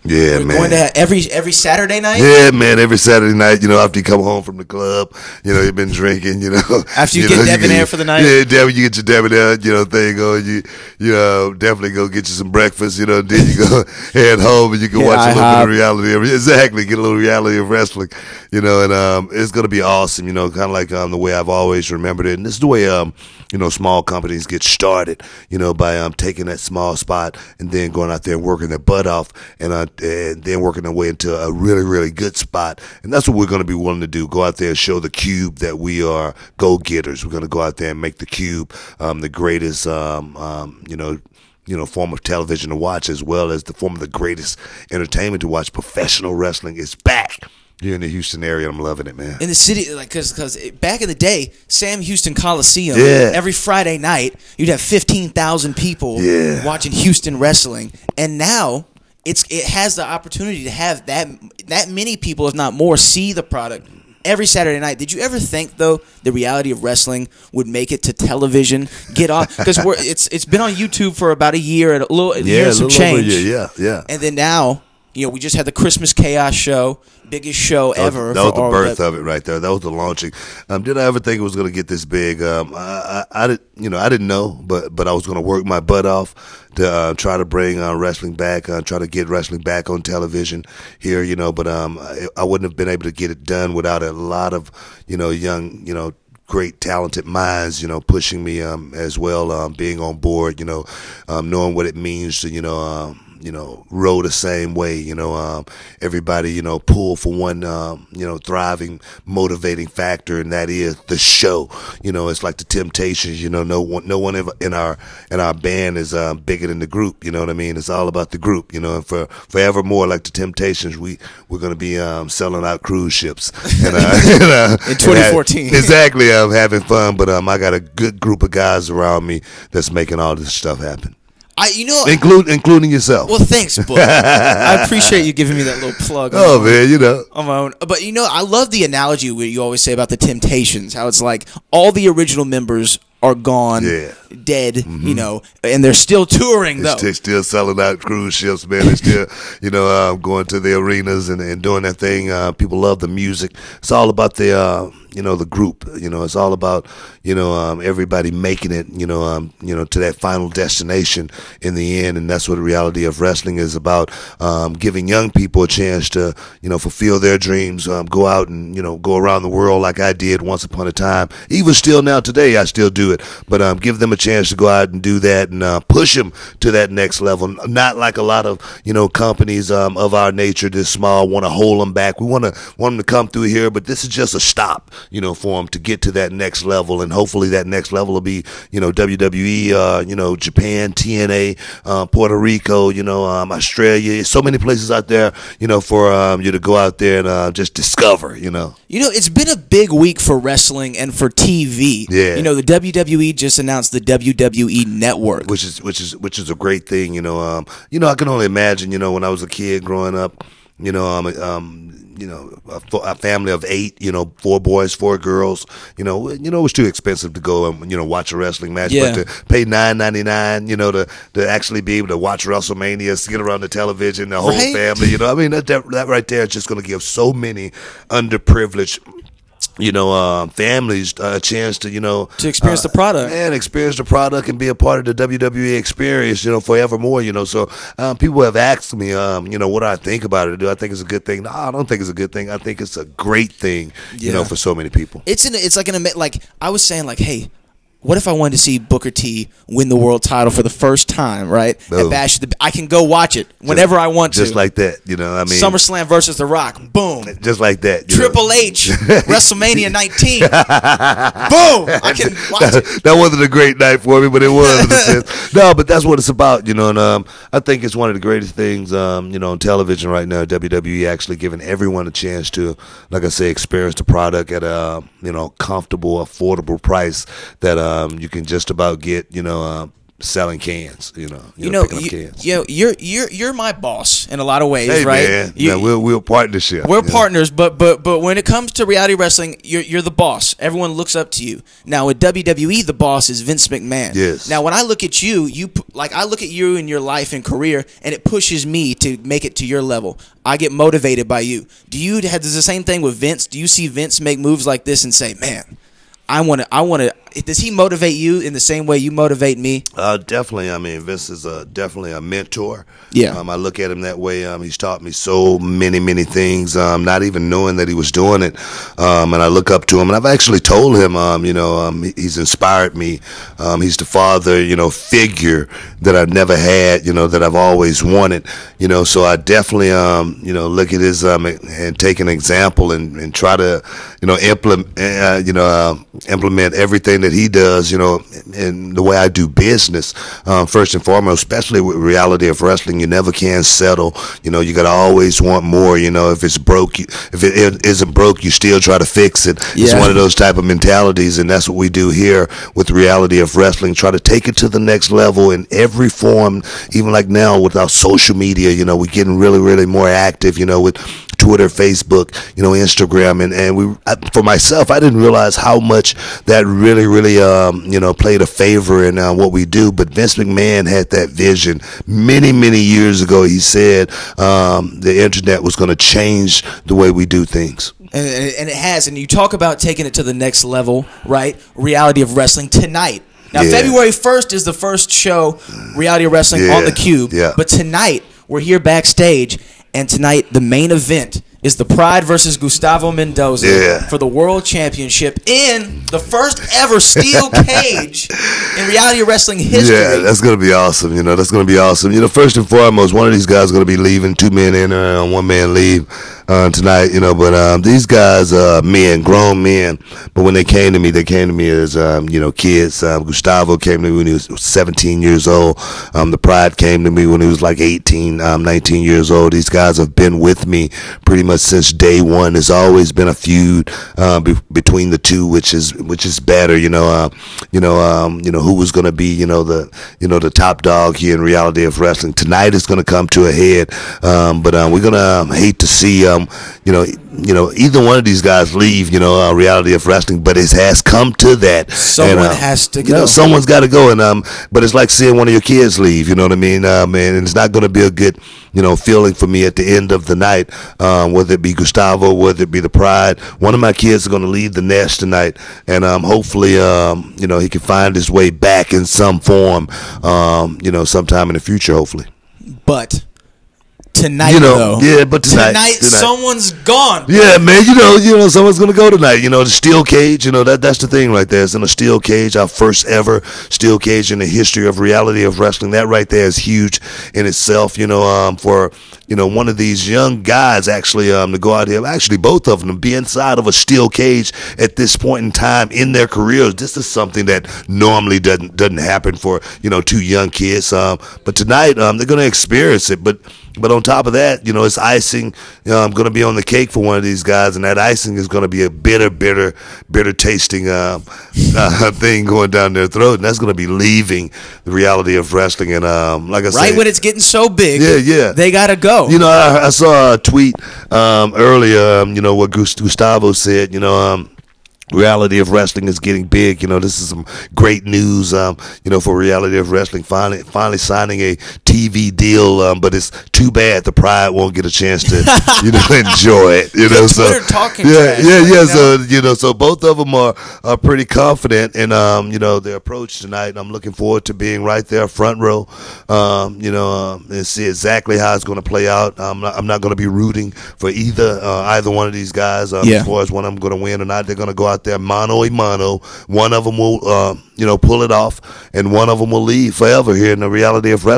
Yeah, We're man. going to have every every Saturday night. Yeah, man. Every Saturday night, you know, after you come home from the club, you know, you've been drinking, you know. After you, you get know, debonair you, for the night. Yeah, Devin, you get your debonair, you know, thing going. You, you know, definitely go get you some breakfast, you know. Then you go head home and you can Yeah, watch a little IHOP. bit of reality of exactly get a little reality of wrestling, you know. And um, it's gonna be awesome, you know, kind of like um the way I've always remembered it. And this is the way um you know small companies get started, you know, by um taking that small spot and then going out there and working their butt off and uh and then working their way into a really, really good spot. And that's what we're going to be willing to do. Go out there and show the Cube that we are go-getters. We're going to go out there and make the Cube um, the greatest, um, um, you know, you know, form of television to watch, as well as the form of the greatest entertainment to watch. Professional wrestling is back here in the Houston area. I'm loving it, man. In the city, like, cause, cause it- back in the day, Sam Houston Coliseum, Yeah. every Friday night, you'd have fifteen thousand people Yeah. watching Houston wrestling. And now, it's it has the opportunity to have that that many people, if not more, see the product every Saturday night. Did you ever think, though, the reality of wrestling would make it to television? Get off, because we're it's it's been on YouTube for about a year, and a little a Yeah, year a and some little over a change. year, yeah, yeah. And then now, you know, we just had the Christmas Chaos show, biggest show That was, ever. that was for the all birth that- of it right there. That was the launching. Um, did I ever think it was going to get this big? Um, I, I, I did, you know, I didn't know, but but I was going to work my butt off to uh, try to bring uh, wrestling back, uh, try to get wrestling back on television here, you know. But um, I, I wouldn't have been able to get it done without a lot of, you know, young, you know, great talented minds, you know, pushing me um, as well, um, being on board, you know, um, knowing what it means to, you know. Um, you know, row the same way, you know, um, everybody, you know, pull for one, um, you know, thriving, motivating factor, and that is the show. You know, it's like the Temptations, you know, no one, no one in our, in our band is, um, bigger than the group, you know what I mean? It's all about the group, you know, and for, forevermore, like the Temptations, we, we're going to be, um, selling out cruise ships. And, uh, and, uh, In twenty fourteen. and, uh, exactly. I'm having fun, but, um, I got a good group of guys around me that's making all this stuff happen. I, you know, Include, including yourself. well, thanks, Book. I appreciate you giving me that little plug. on Oh, my own- man, you know. on my own. But you know, I love the analogy where you always say about the Temptations, how it's like all the original members are gone, Yeah. dead, you know, and they're still touring though. It's t- still selling out cruise ships, man. They're still, you know, uh, going to the arenas and, and doing that thing. Uh, people love the music. It's all about the, uh, you know, the group. You know, it's all about, you know, um, everybody making it, you know, um, you know, to that final destination in the end. And that's what the reality of wrestling is about, um, giving young people a chance to, you know, fulfill their dreams, um, go out and, you know, go around the world like I did once upon a time. Even still now today, I still do it. But um, give them a chance to go out and do that and uh, push them to that next level. Not like a lot of, you know, companies um, of our nature, this small, want to hold them back. We want to want them to come through here, but this is just a stop, you know, for them to get to that next level. And hopefully that next level will be, you know, W W E, uh, you know, Japan, T N A, uh, Puerto Rico, you know, um, Australia. So many places out there, you know, for um, you to go out there and uh, just discover, you know. You know, it's been a big week for wrestling and for T V. Yeah. You know, the W W E just announced the W W E Network. Which is which is which is a great thing, you know. Um, you know, I can only imagine, you know, when I was a kid growing up, you know, um, um, you know, a, a family of eight, you know, four boys, four girls, you know, you know, it was too expensive to go and, you know, watch a wrestling match, Yeah. but to pay nine ninety nine, you know, to to actually be able to watch WrestleMania, get around the television, the whole Right? family, you know, I mean, that that, that right there is just going to give so many underprivileged, you know, uh, families uh, a chance to, you know, To experience uh, the product. and experience the product and be a part of the W W E experience, you know, forevermore, you know. So um, people have asked me, um, you know, what do I think about it? Do I think it's a good thing? No, I don't think it's a good thing. I think it's a great thing, you know, Yeah. for so many people. It's an, it's like an ama- like I was saying, like, hey, what if I wanted to see Booker T win the world title for the first time, right? At Boom. Bash, at the, I can go watch it whenever I want to. Just like that, you know, I mean. SummerSlam versus The Rock, boom. Just like that. you know. Triple H, WrestleMania nineteen, boom. I can watch it. That wasn't a great night for me, but it was in a sense. No, but that's what it's about, you know. And um, I think it's one of the greatest things, um, you know, on television right now. W W E actually giving everyone a chance to, like I say, experience the product at a, you know, comfortable, affordable price that um, you can just about get, you know, uh, selling cans, you know, you, You know, know, picking you, up cans. you know, you're you're you're my boss in a lot of ways, Hey right? man, You- yeah, we're we're partnership. We're you know. partners, but but but when it comes to reality wrestling, you're you're the boss. Everyone looks up to you. Now with W W E, the boss is Vince McMahon. Yes. Now when I look at you, you p- like I look at you in your life and career, and it pushes me to make it to your level. I get motivated by you. Do you have does the same thing with Vince? Do you see Vince make moves like this and say, "Man, I want to. I want to." Does he motivate you in the same way you motivate me? Uh, definitely. I mean, Vince is a, definitely a mentor. Yeah. Um, I look at him that way. Um, he's taught me so many, many things, um, not even knowing that he was doing it. Um, and I look up to him. And I've actually told him, um, you know, um, he- he's inspired me. Um, he's the father, you know, figure that I've never had, you know, that I've always wanted. You know, so I definitely, um, you know, look at his um, and take an example and, and try to, you know, implement, uh, you know, uh, implement everything that he does, you know, in the way I do business. Um, first and foremost, especially with reality of wrestling, you never can settle. You know, you got to always want more. You know, if it's broke, you, if it, it isn't broke, you still try to fix it. It's Yeah. one of those type of mentalities, and that's what we do here with reality of wrestling. Try to take it to the next level in every form, even like now with our social media. You know, we're getting really, really more active. You know, with Twitter, Facebook, you know, Instagram, and and we. I, for myself, I didn't realize how much that really, really, um, you know, played a favor in uh, what we do. But Vince McMahon had that vision many, many years ago. He said um, the internet was going to change the way we do things. And, and and it has. And you talk about taking it to the next level, right? Reality of wrestling tonight. Now, Yeah. February first is the first show, Reality of Wrestling Yeah, on the Cube. yeah. But tonight, we're here backstage, and tonight the main event is the Pride versus Gustavo Mendoza Yeah. for the World Championship in the first ever steel cage in Reality of Wrestling history. Yeah, that's going to be awesome. You know, that's going to be awesome. You know, first and foremost, one of these guys is going to be leaving, two men in there, and one man leave uh, tonight. You know, but um, these guys are men, grown men. But when they came to me, they came to me as um, you know, kids. Um, Gustavo came to me when he was seventeen years old. Um, the Pride came to me when he was like eighteen, um, nineteen years old. These guys have been with me pretty much since day one. There's always been a feud uh, be- between the two, which is which is better. You know, uh, you know, um, you know who was going to be, you know, the you know the top dog here in reality of wrestling. Tonight is going to come to a head, um, but um, we're going to um, hate to see, um, you know, you know, either one of these guys leave, you know, uh, reality of wrestling. But it has come to that. Someone And, uh, has to You know, go. someone's got to go, and um, but it's like seeing one of your kids leave. You know what I mean? Um, and it's not going to be a good, you know, feeling for me at the end of the night. Um, whether it be Gustavo, whether it be the Pride, one of my kids are going to leave the nest tonight, and um, hopefully, um, you know, he can find his way back in some form, um, you know, sometime in the future, hopefully. But tonight, You know, though, yeah, but tonight- tonight. someone's gone. Yeah, man, you know, you know, someone's gonna go tonight. You know, the steel cage. You know, that that's the thing right there. It's in a steel cage, our first ever steel cage in the history of reality of wrestling. That right there is huge in itself. You know, um, for you know one of these young guys actually um to go out here, actually both of them to be inside of a steel cage at this point in time in their careers. This is something that normally doesn't doesn't happen for you know two young kids. Um, but tonight um they're gonna experience it. But But on top of that, you know, it's icing um, going to be on the cake for one of these guys, and that icing is going to be a bitter, bitter, bitter tasting um, uh, thing going down their throat, and that's going to be leaving the reality of wrestling. And um, like I said, Right when it's getting so big, yeah, yeah, they gotta go. You know, I, I saw a tweet um, earlier. Um, you know what Gust- Gustavo said. You know. Um, Reality of wrestling is getting big. You know, this is some great news. Um, you know, for reality of wrestling, finally, finally signing a T V deal. Um, but it's too bad the Pride won't get a chance to, you know, enjoy it. You know, so Twitter talking yeah, trash yeah, right yeah. now. So you know, so both of them are, are pretty confident in um, you know, their approach tonight. And I'm looking forward to being right there, front row. Um, you know, um, and see exactly how it's going to play out. I'm not, I'm not going to be rooting for either uh, either one of these guys um, Yeah. as far as when I'm going to win or not. They're going to go out there mano a mano. One of them will, uh, you know, pull it off, and one of them will leave forever here in the reality of wrestling. But tonight.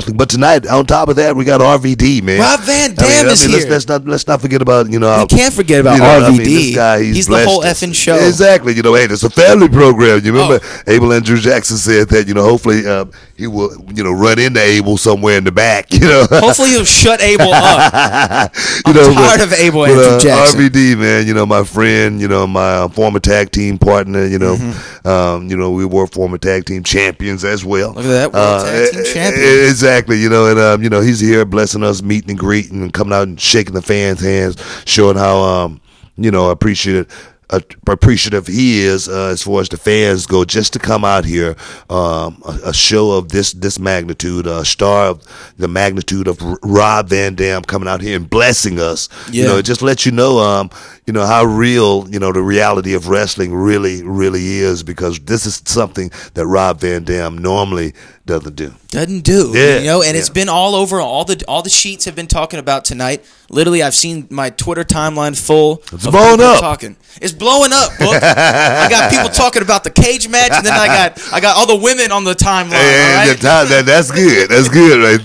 tonight, on top of that, we got R V D, man. Rob Van Dam I mean, is I mean, here. Let's, let's not let's not forget about you know. We our- can't forget about you know, R V D. I mean, this guy, he's, He's the blessed whole us. effing show. Exactly. You know, hey, it's a family program. You remember Oh. Abel Andrew Jackson said that. You know, hopefully uh, he will you know run into Abel somewhere in the back. You know, Hopefully he'll shut Abel up. you I'm know, tired but- of Abel but, Andrew uh, Jackson. R V D, man, you know, my friend, you know, my uh, former tag team partner, you know, Mm-hmm. um, you know, we were former tag team champions as well. Look at that, world tag team e- champions. e- Exactly, you know, and um, you know, he's here blessing us, meeting and greeting, and coming out and shaking the fans' hands, showing how um, you know, appreciative. Uh, appreciative he is uh, as far as the fans go, just to come out here, um, a, a show of this this magnitude, a star of the magnitude of R- Rob Van Dam coming out here and blessing us. You Yeah. know, it just lets you know, um, you know how real, you know, the reality of wrestling really, really is, because this is something that Rob Van Dam normally doesn't do. Doesn't do. Yeah, You know, and it's yeah. been all over. All the all the sheets have been talking about tonight. Literally, I've seen my Twitter timeline full. It's of blowing people up. Talking. It's blowing up, book. I got people talking about the cage match, and then I got I got all the women on the timeline. Hey, all right? the time- that, that's good. That's good right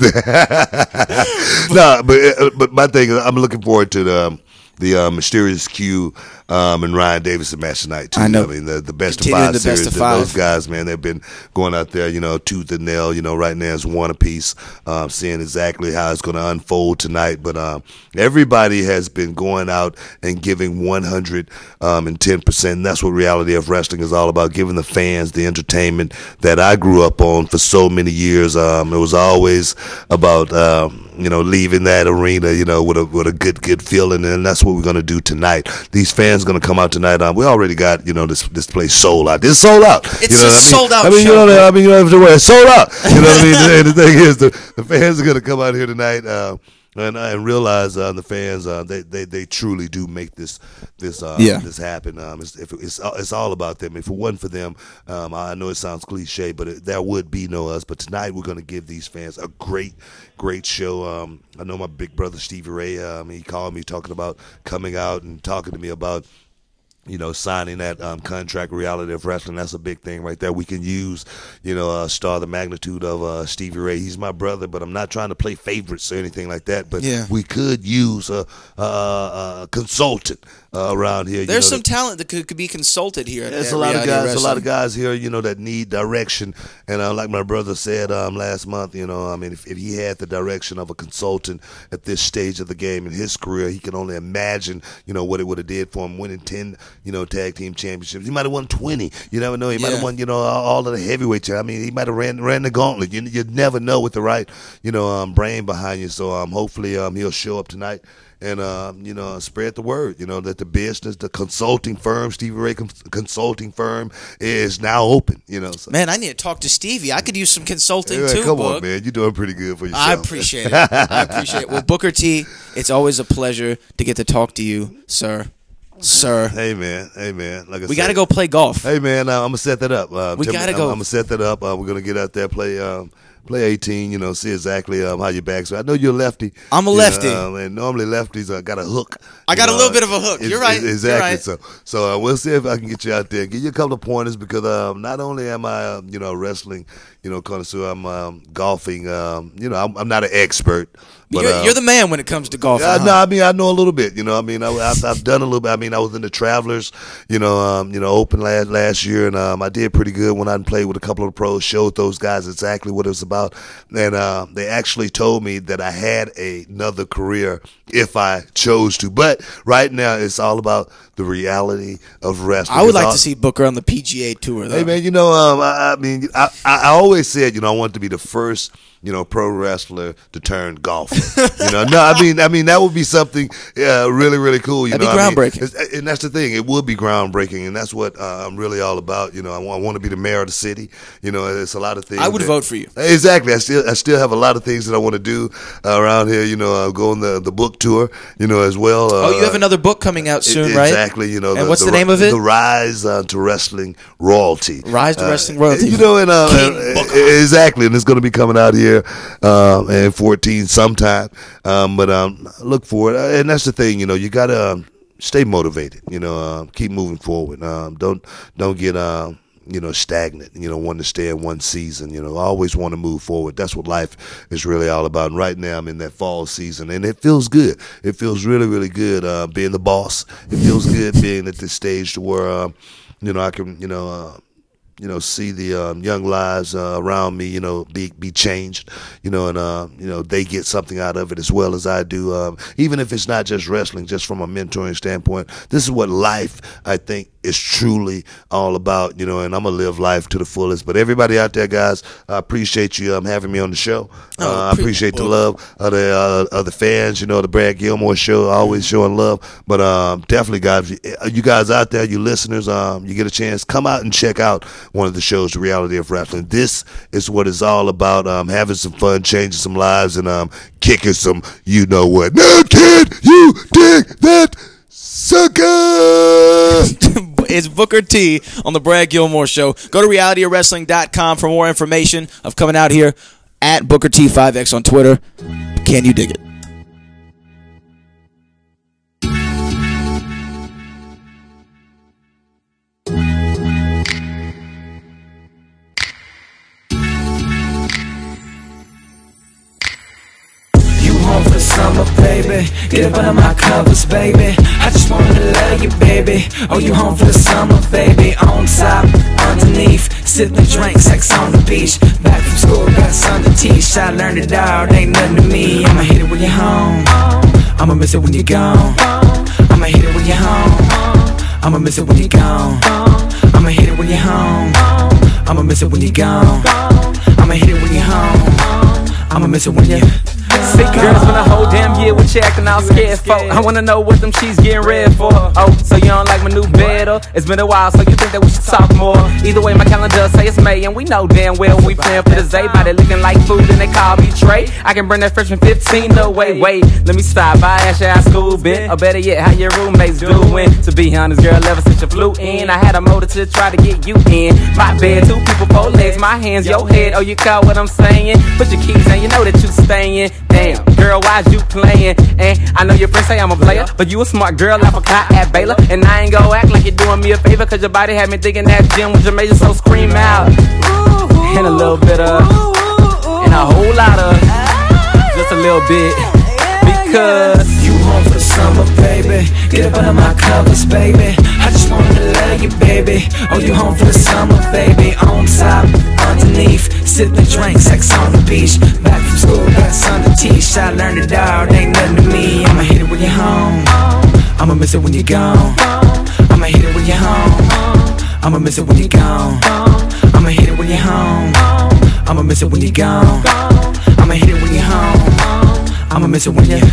there. no, but uh, but my thing is, I'm looking forward to the um, the uh, Mysterious Q um, and Ryan Davison match tonight too. I know. I mean, the, the best Continuing of five the best series. of th- five. Those guys, man, they've been going out there, you know, tooth and nail. You know, right now it's one apiece. Um, seeing exactly how it's going to unfold tonight, but um, everybody has been going out and giving one hundred ten percent. That's what reality of wrestling is all about: giving the fans the entertainment that I grew up on for so many years. Um, it was always about um, you know leaving that arena, you know, with a with a good good feeling, and that's what we're going to do tonight. These fans going to come out tonight. Um, we already got you know this this place sold out. It's sold out. It's you know a what I mean? sold out I mean, show. you know, I mean, you know, it's sold out. You know what I mean? And the thing is, the, the fans are going to come out here tonight. Uh, and, uh, and realize uh, the fans uh, they, they they truly do make this this uh, Yeah. this happen. Um, it's, if it's it's all about them. If it wasn't for them, um, I know it sounds cliche, but it, there would be no us. But tonight we're going to give these fans a great great show. Um, I know my big brother Stevie Ray. Um, he called me talking about coming out and talking to me about, you know, signing that um, contract, reality of wrestling. That's a big thing right there. We can use, you know, a star the magnitude of uh, Stevie Ray. He's my brother, but I'm not trying to play favorites or anything like that. But Yeah. we could use a, a, a consultant uh, around here. There's you know, some that- talent that could, could be consulted here. At, There's at a lot of Reality guys, a lot of Wrestling. guys here, you know, that need direction. And uh, like my brother said um, last month, you know, I mean, if, if he had the direction of a consultant at this stage of the game in his career, he can only imagine, you know, what it would have did for him winning ten, you know, tag team championships. He might have won twenty. You never know. He might have Yeah. won, you know, all, all of the heavyweight. I mean, he might have ran ran the gauntlet. You you never know with the right, you know, um, brain behind you. So um, hopefully um, he'll show up tonight. And, um, you know, spread the word, you know, that the business, the consulting firm, Stevie Ray Cons- Consulting Firm, is now open, you know. So. Man, I need to talk to Stevie. I could use some consulting Yeah, too. come Book. on, man. You're doing pretty good for yourself. I appreciate it. I appreciate it. Well, Booker T, it's always a pleasure to get to talk to you, sir. Sir. Hey, man. Hey, man. Like I We said, got to go play golf. Hey, man, uh, I'm going to set that up. Uh, We Tim- gotta I'm, go. I'm going to set that up. Uh, we're going to get out there, play um, play eighteen, you know, see exactly um, how your back's. I know you're a lefty. I'm a you lefty. know, um, and normally lefties uh, got a hook. I you got a know, little bit of a hook. it's- You're right. it's- You're Exactly. right. So, so uh, we'll see if I can get you out there and give you a couple of pointers, because um, not only am I, uh, you know, wrestling, you know, connoisseur, I'm um, golfing. Um, you know, I'm, I'm not an expert. But, you're, uh, you're the man when it comes to golf. Yeah, no, I mean I know a little bit. You know, I mean I, I've, I've done a little bit. I mean I was in the Travelers, you know, um, you know, Open last last year, and um, I did pretty good when I played with a couple of the pros. Showed those guys exactly what it was about, and uh, they actually told me that I had a, another career if I chose to. But right now it's all about the reality of wrestling. I would It's like all- to see Booker on the P G A Tour, though. Hey man, you know, um, I, I mean, I, I I always said, you know, I wanted to be the first, you know, pro wrestler to turn golfer. you know, no, I mean, I mean, that would be something uh, really, really cool. You That'd know, be I mean, groundbreaking. it's- and that's the thing; it would be groundbreaking, and that's what uh, I'm really all about. You know, I want, I want to be the mayor of the city. You know, it's a lot of things. I would that- vote for you. Exactly. I still, I still have a lot of things that I want to do uh, around here. You know, uh, go on the the book tour. You know, as well. Uh, Oh, you have another book coming out soon, e- right? Exactly. You know, And what's the name ri- of it? The Rise uh, to Wrestling Royalty. Rise to Uh, Wrestling Royalty. You know, and uh, King uh, Booker. exactly, and it's going to be coming out here um, in fourteen sometime. Um, but um, look for it, Uh, and that's the thing. You know, you got to um, stay motivated. You know, uh, keep moving forward. Um, don't don't get um, you know, stagnant, you know, wanting to stay in one season, you know, I always want to move forward. That's what life is really all about. And right now I'm in that fall season, and it feels good. It feels really, really good uh, being the boss. It feels good being at this stage to where, uh, you know, I can, you know, uh, you know, see the um, young lives uh, around me, you know, be be changed, you know, and, uh, you know, they get something out of it as well as I do. Um, even if it's not just wrestling, just from a mentoring standpoint, this is what life, I think, is truly all about, you know, and I'm going to live life to the fullest. But everybody out there, guys, I appreciate you um, having me on the show. Uh, oh, I appreciate the love of the, uh, of the fans, you know, the Brad Gilmore show, always showing love. But um, definitely, guys, you guys out there, you listeners, um, you get a chance, come out and check out one of the shows, The Reality of Wrestling. This is what it's all about, um, having some fun, changing some lives, and um, kicking some, you know what. Now, can you dig that sucker? It's Booker T on the Brad Gilmore Show. Go to reality of wrestling dot com for more information of coming out here at Booker T five X on Twitter. Can you dig it? For summer, baby, get up under my covers, baby. I just wanna love you, baby. Oh, you home for the summer, baby. On top, underneath, sipping drinks, sex on the beach. Back from school, got sun to teach. I learned it all, ain't nothing to me. I'ma hit it when you're home. I'ma miss it when you're gone. I'ma hit it when you're home. I'ma miss it when you're gone. I'ma hit it when you're home. I'ma miss it when you're gone. I'ma hit it when you're home. I'ma miss it when you're See, girl, it's been a whole damn year with you acting all scared for. I wanna know what them cheeks getting red for. Oh, so you don't like my new bed, or it's been a while, so you think that we should talk more? Either way, my calendar say it's May, and we know damn well we playing for the Zay. Body looking like food, and they call me Trey. I can bring that freshman fifteen away. Wait, let me stop by, ask you how school been, or better yet, how your roommates doing. To be honest, girl, ever since you flew in, I had a motive to try to get you in my bed. Two people, four legs, my hands, your head. Oh, you caught what I'm saying? Put your keys in, you know that you staying. Damn, girl, why's you playing? And I know your friends say I'm a player, but you a smart girl, apricot at Baylor. And I ain't gon' act like you're doing me a favor, cause your body had me thinking that gym was your major, so scream out. And a little bit of, and a whole lot of, just a little bit. Because you home for the summer, baby. Get up under my covers, baby. I just wanna love you, baby. Oh, you home for the summer, baby. On top, underneath, sipping drinks, sex on the beach. Back from school, got sun to teach. I learned it all, ain't nothing to me. I'ma hit it when you're home. I'ma miss it when you're gone. I'ma hit it when you're home. I'ma miss it when you're gone. I'ma hit it when you're home. I'ma miss it when you're gone. I'ma hit it when you're home. I'ma miss it when you're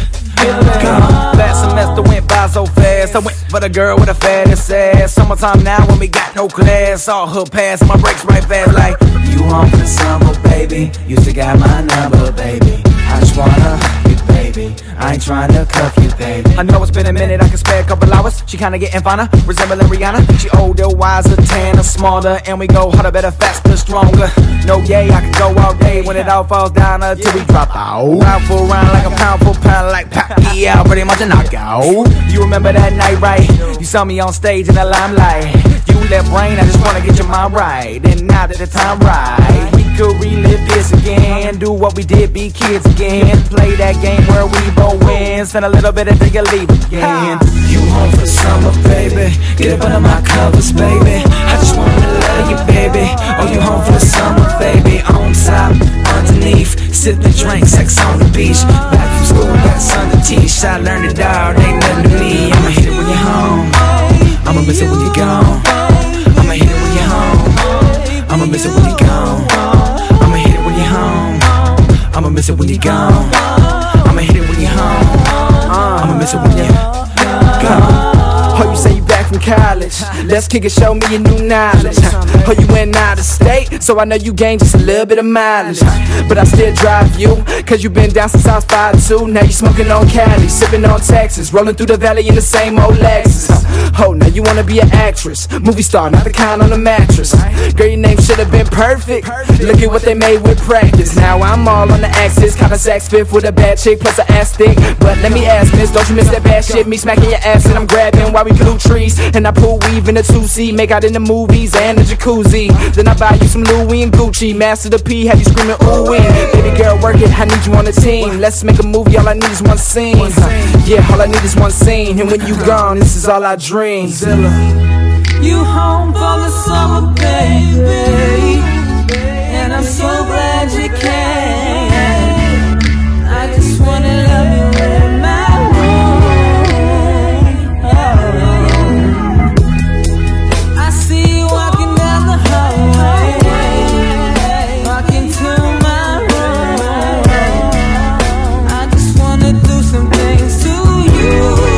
gone. Last semester went by so fast. I went for the girl with a fattest ass. Summertime now when we got no class. All her pass, my brakes right fast like you home for the summer, baby. You still got my number, baby. I just wanna you, baby. I ain't trying to cuff you, baby. I know it's been a minute, I can spare a couple hours. She kinda getting finer, resembling Rihanna. She older, wiser, tanner, smarter, and we go harder, better, faster, stronger. No, yay, I could go all day when it all falls down until we drop out. Round for round like a pound for pound, like pop, yeah, pretty much a knockout. You remember that night, right? You saw me on stage in the limelight. You left brain, I just wanna get your mind right. And now that the time right, we could relive this again. Do what we did, be kids again. Play that game where we both win. Spend a little bit of take a leave again. You home for the summer, baby. Get up under my covers, baby. I just wanna love you, baby. Oh, you home for the summer, baby. On top, underneath, sipping drinks, sex on the beach. Back from school, got sun to teach. I learned it all, ain't nothing to me. I'ma hit it when you're home. I'ma miss it when you're gone. I'ma hit it when you're home. I'ma miss it when you're gone. I'ma hit it when you're home. I'ma miss it when you're gone. I'ma hit it when you're home. I'ma miss it when you're gone. Oh, you say you back from college. Let's kick it, show me your new knowledge. Oh, you went out of state, so I know you gained just a little bit of mileage. But I still drive you, cause you been down since I was five two. Now you smoking on Cali, sipping on Texas, rolling through the valley in the same old Lexus. Oh, now you wanna be an actress, movie star, not the kind on the mattress. Girl, your name should've been perfect. Look at what they made with practice. Now I'm all on the axis, kinda sax fifth with a bad chick plus an ass thick. But let me ask, miss, don't you miss that bad shit? Me smacking your ass and I'm grabbing while we glue trees. And And I pull weave in a two-seat, make out in the movies and the jacuzzi. Then I buy you some Louis and Gucci, Master the P, have you screaming ooh-wee. Baby girl, work it, I need you on the team. Let's make a movie, all I need is one scene. Yeah, all I need is one scene. And when you gone, this is all I dream. You home for the summer, baby, and I'm so glad you came. I just wanna love you in my room. Oh. I see you walking down the hallway, walking to my room. I just wanna do some things to you.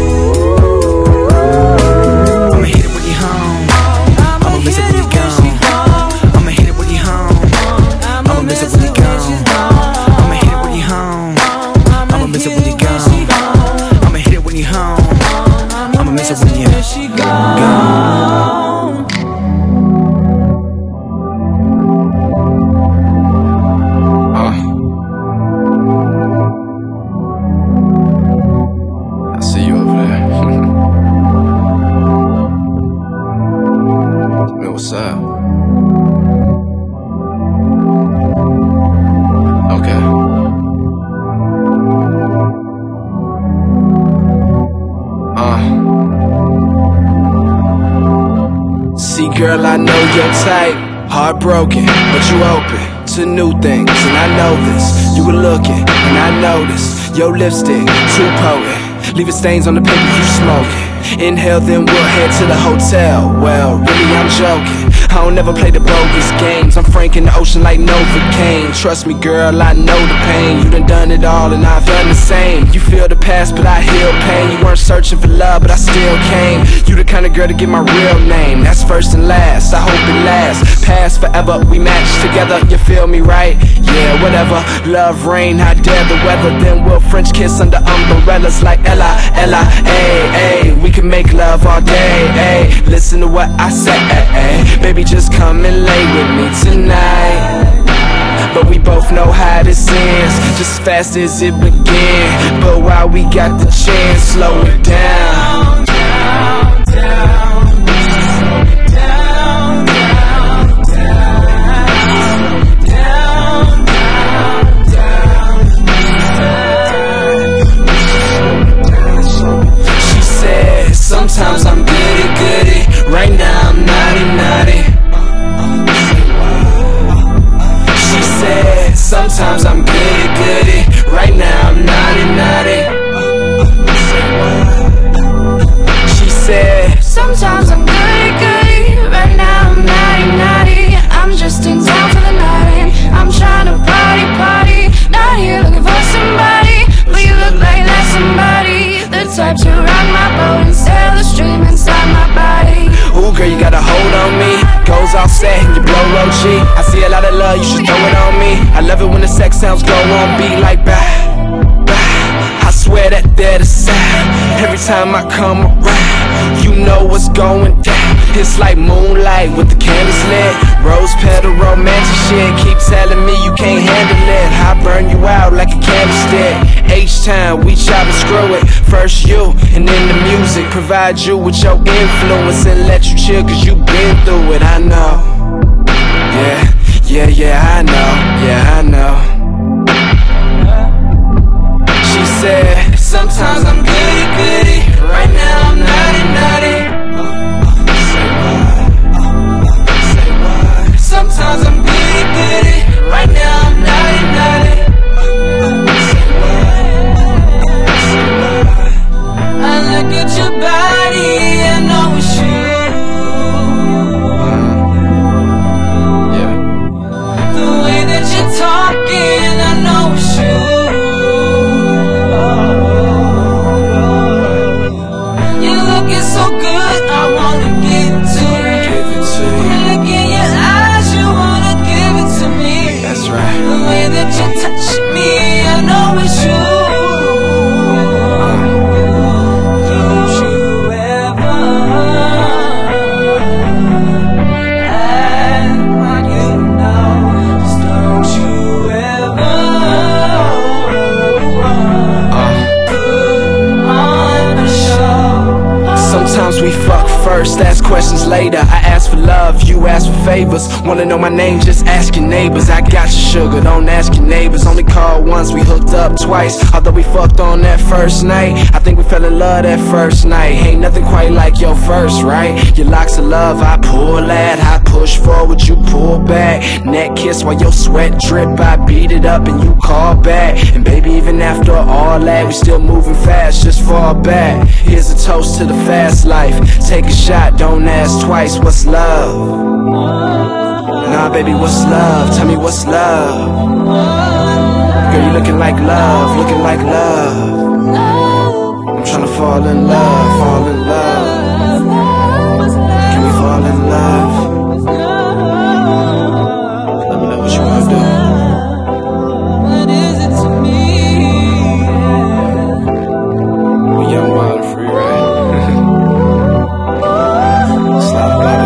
Girl, I know your type, heartbroken, but you open to new things, and I know this. You were looking, and I noticed your lipstick, too potent, leaving stains on the paper you smoking. Inhale, then we'll head to the hotel. Well, really, I'm joking. I don't never play the bogus games. I'm frank in the ocean like Novocaine. Trust me, girl, I know the pain. You done done it all, and I've done the same. You feel the past, but I heal pain. You weren't searching for love, but I still came. You the kind of girl to get my real name. That's first and last, I hope it lasts. Past forever, we match together. You feel me, right? Yeah, whatever. Love, rain, I dare the weather. Then we'll French kiss under umbrellas like Ella, Ella, ayy, ayy. We can make love all day, ayy. Listen to what I say, ayy. Baby, just come and lay with me tonight. But we both know how this ends, just as fast as it began. But while we got the chance, slow it down, down, down. Slow it down, down, down. Down, down, down. She said, sometimes I'm goody goody, right now I'm naughty naughty. She said, sometimes I'm goody goody, right now I'm naughty naughty. She said, sometimes I'm goody goody, right now I'm naughty naughty. I'm just in town for the night, I'm trying to party party. Not here looking for somebody, but you look like that somebody. The type to rock my boat and sail the stream inside my body. Ooh, girl, you got a hold on me. Goes all set and you blow low G. I see a lot of love, you should throw it on me. I love it when the sex sounds go on beat like bah, bah. I swear that they're the same. Every time I come around, you know what's going down. It's like moonlight with the candles lit. Rose petal romantic shit. Keep telling me you can't handle it. I burn you out like a candlestick. H-time, we chop and screw it. First you, and then the music. Provide you with your influence and let you chill, cause you been through it, I know. Yeah, yeah, yeah, I know. Yeah, I know. She said, sometimes I'm goody goody, right now I'm naughty naughty. Say what? Sometimes I'm goody goody, right now I'm naughty naughty. Say what? I look at your body, I know it's you. Yeah. The way that you're talking, I know it's you. You look times we fuck first, ask questions later. I ask for love, you ask for favors. Wanna know my name, just ask your neighbors. I got your sugar, don't ask your neighbors. Only called once, we hooked up twice. Although we fucked on that first night, I think we fell in love that first night. Ain't nothing quite like your first, right? Your locks of love, I pull at. I push forward, you pull back. Neck kiss while your sweat drip. I beat it up and you call back. And baby, even after all that, we still moving fast, just fall back. Here's a toast to the fast life. Take a shot, don't ask twice. What's love? Nah, baby, what's love? Tell me what's love. Girl, you looking like love, looking like love. I'm tryna fall in love, fall in love. Can we fall in love? Let me know what you wanna do. What is it to me? We young, wild, and free, right? It's not about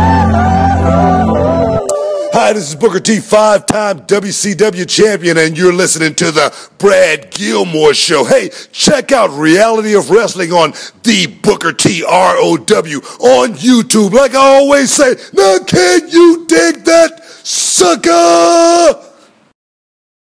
it. Hi, this is Booker T, five-time W C W champion, and you're listening to the Brad Gilmore Show. Hey, check out Reality of Wrestling on the Booker T R O W on YouTube. Like I always say, now can you dig that, sucker?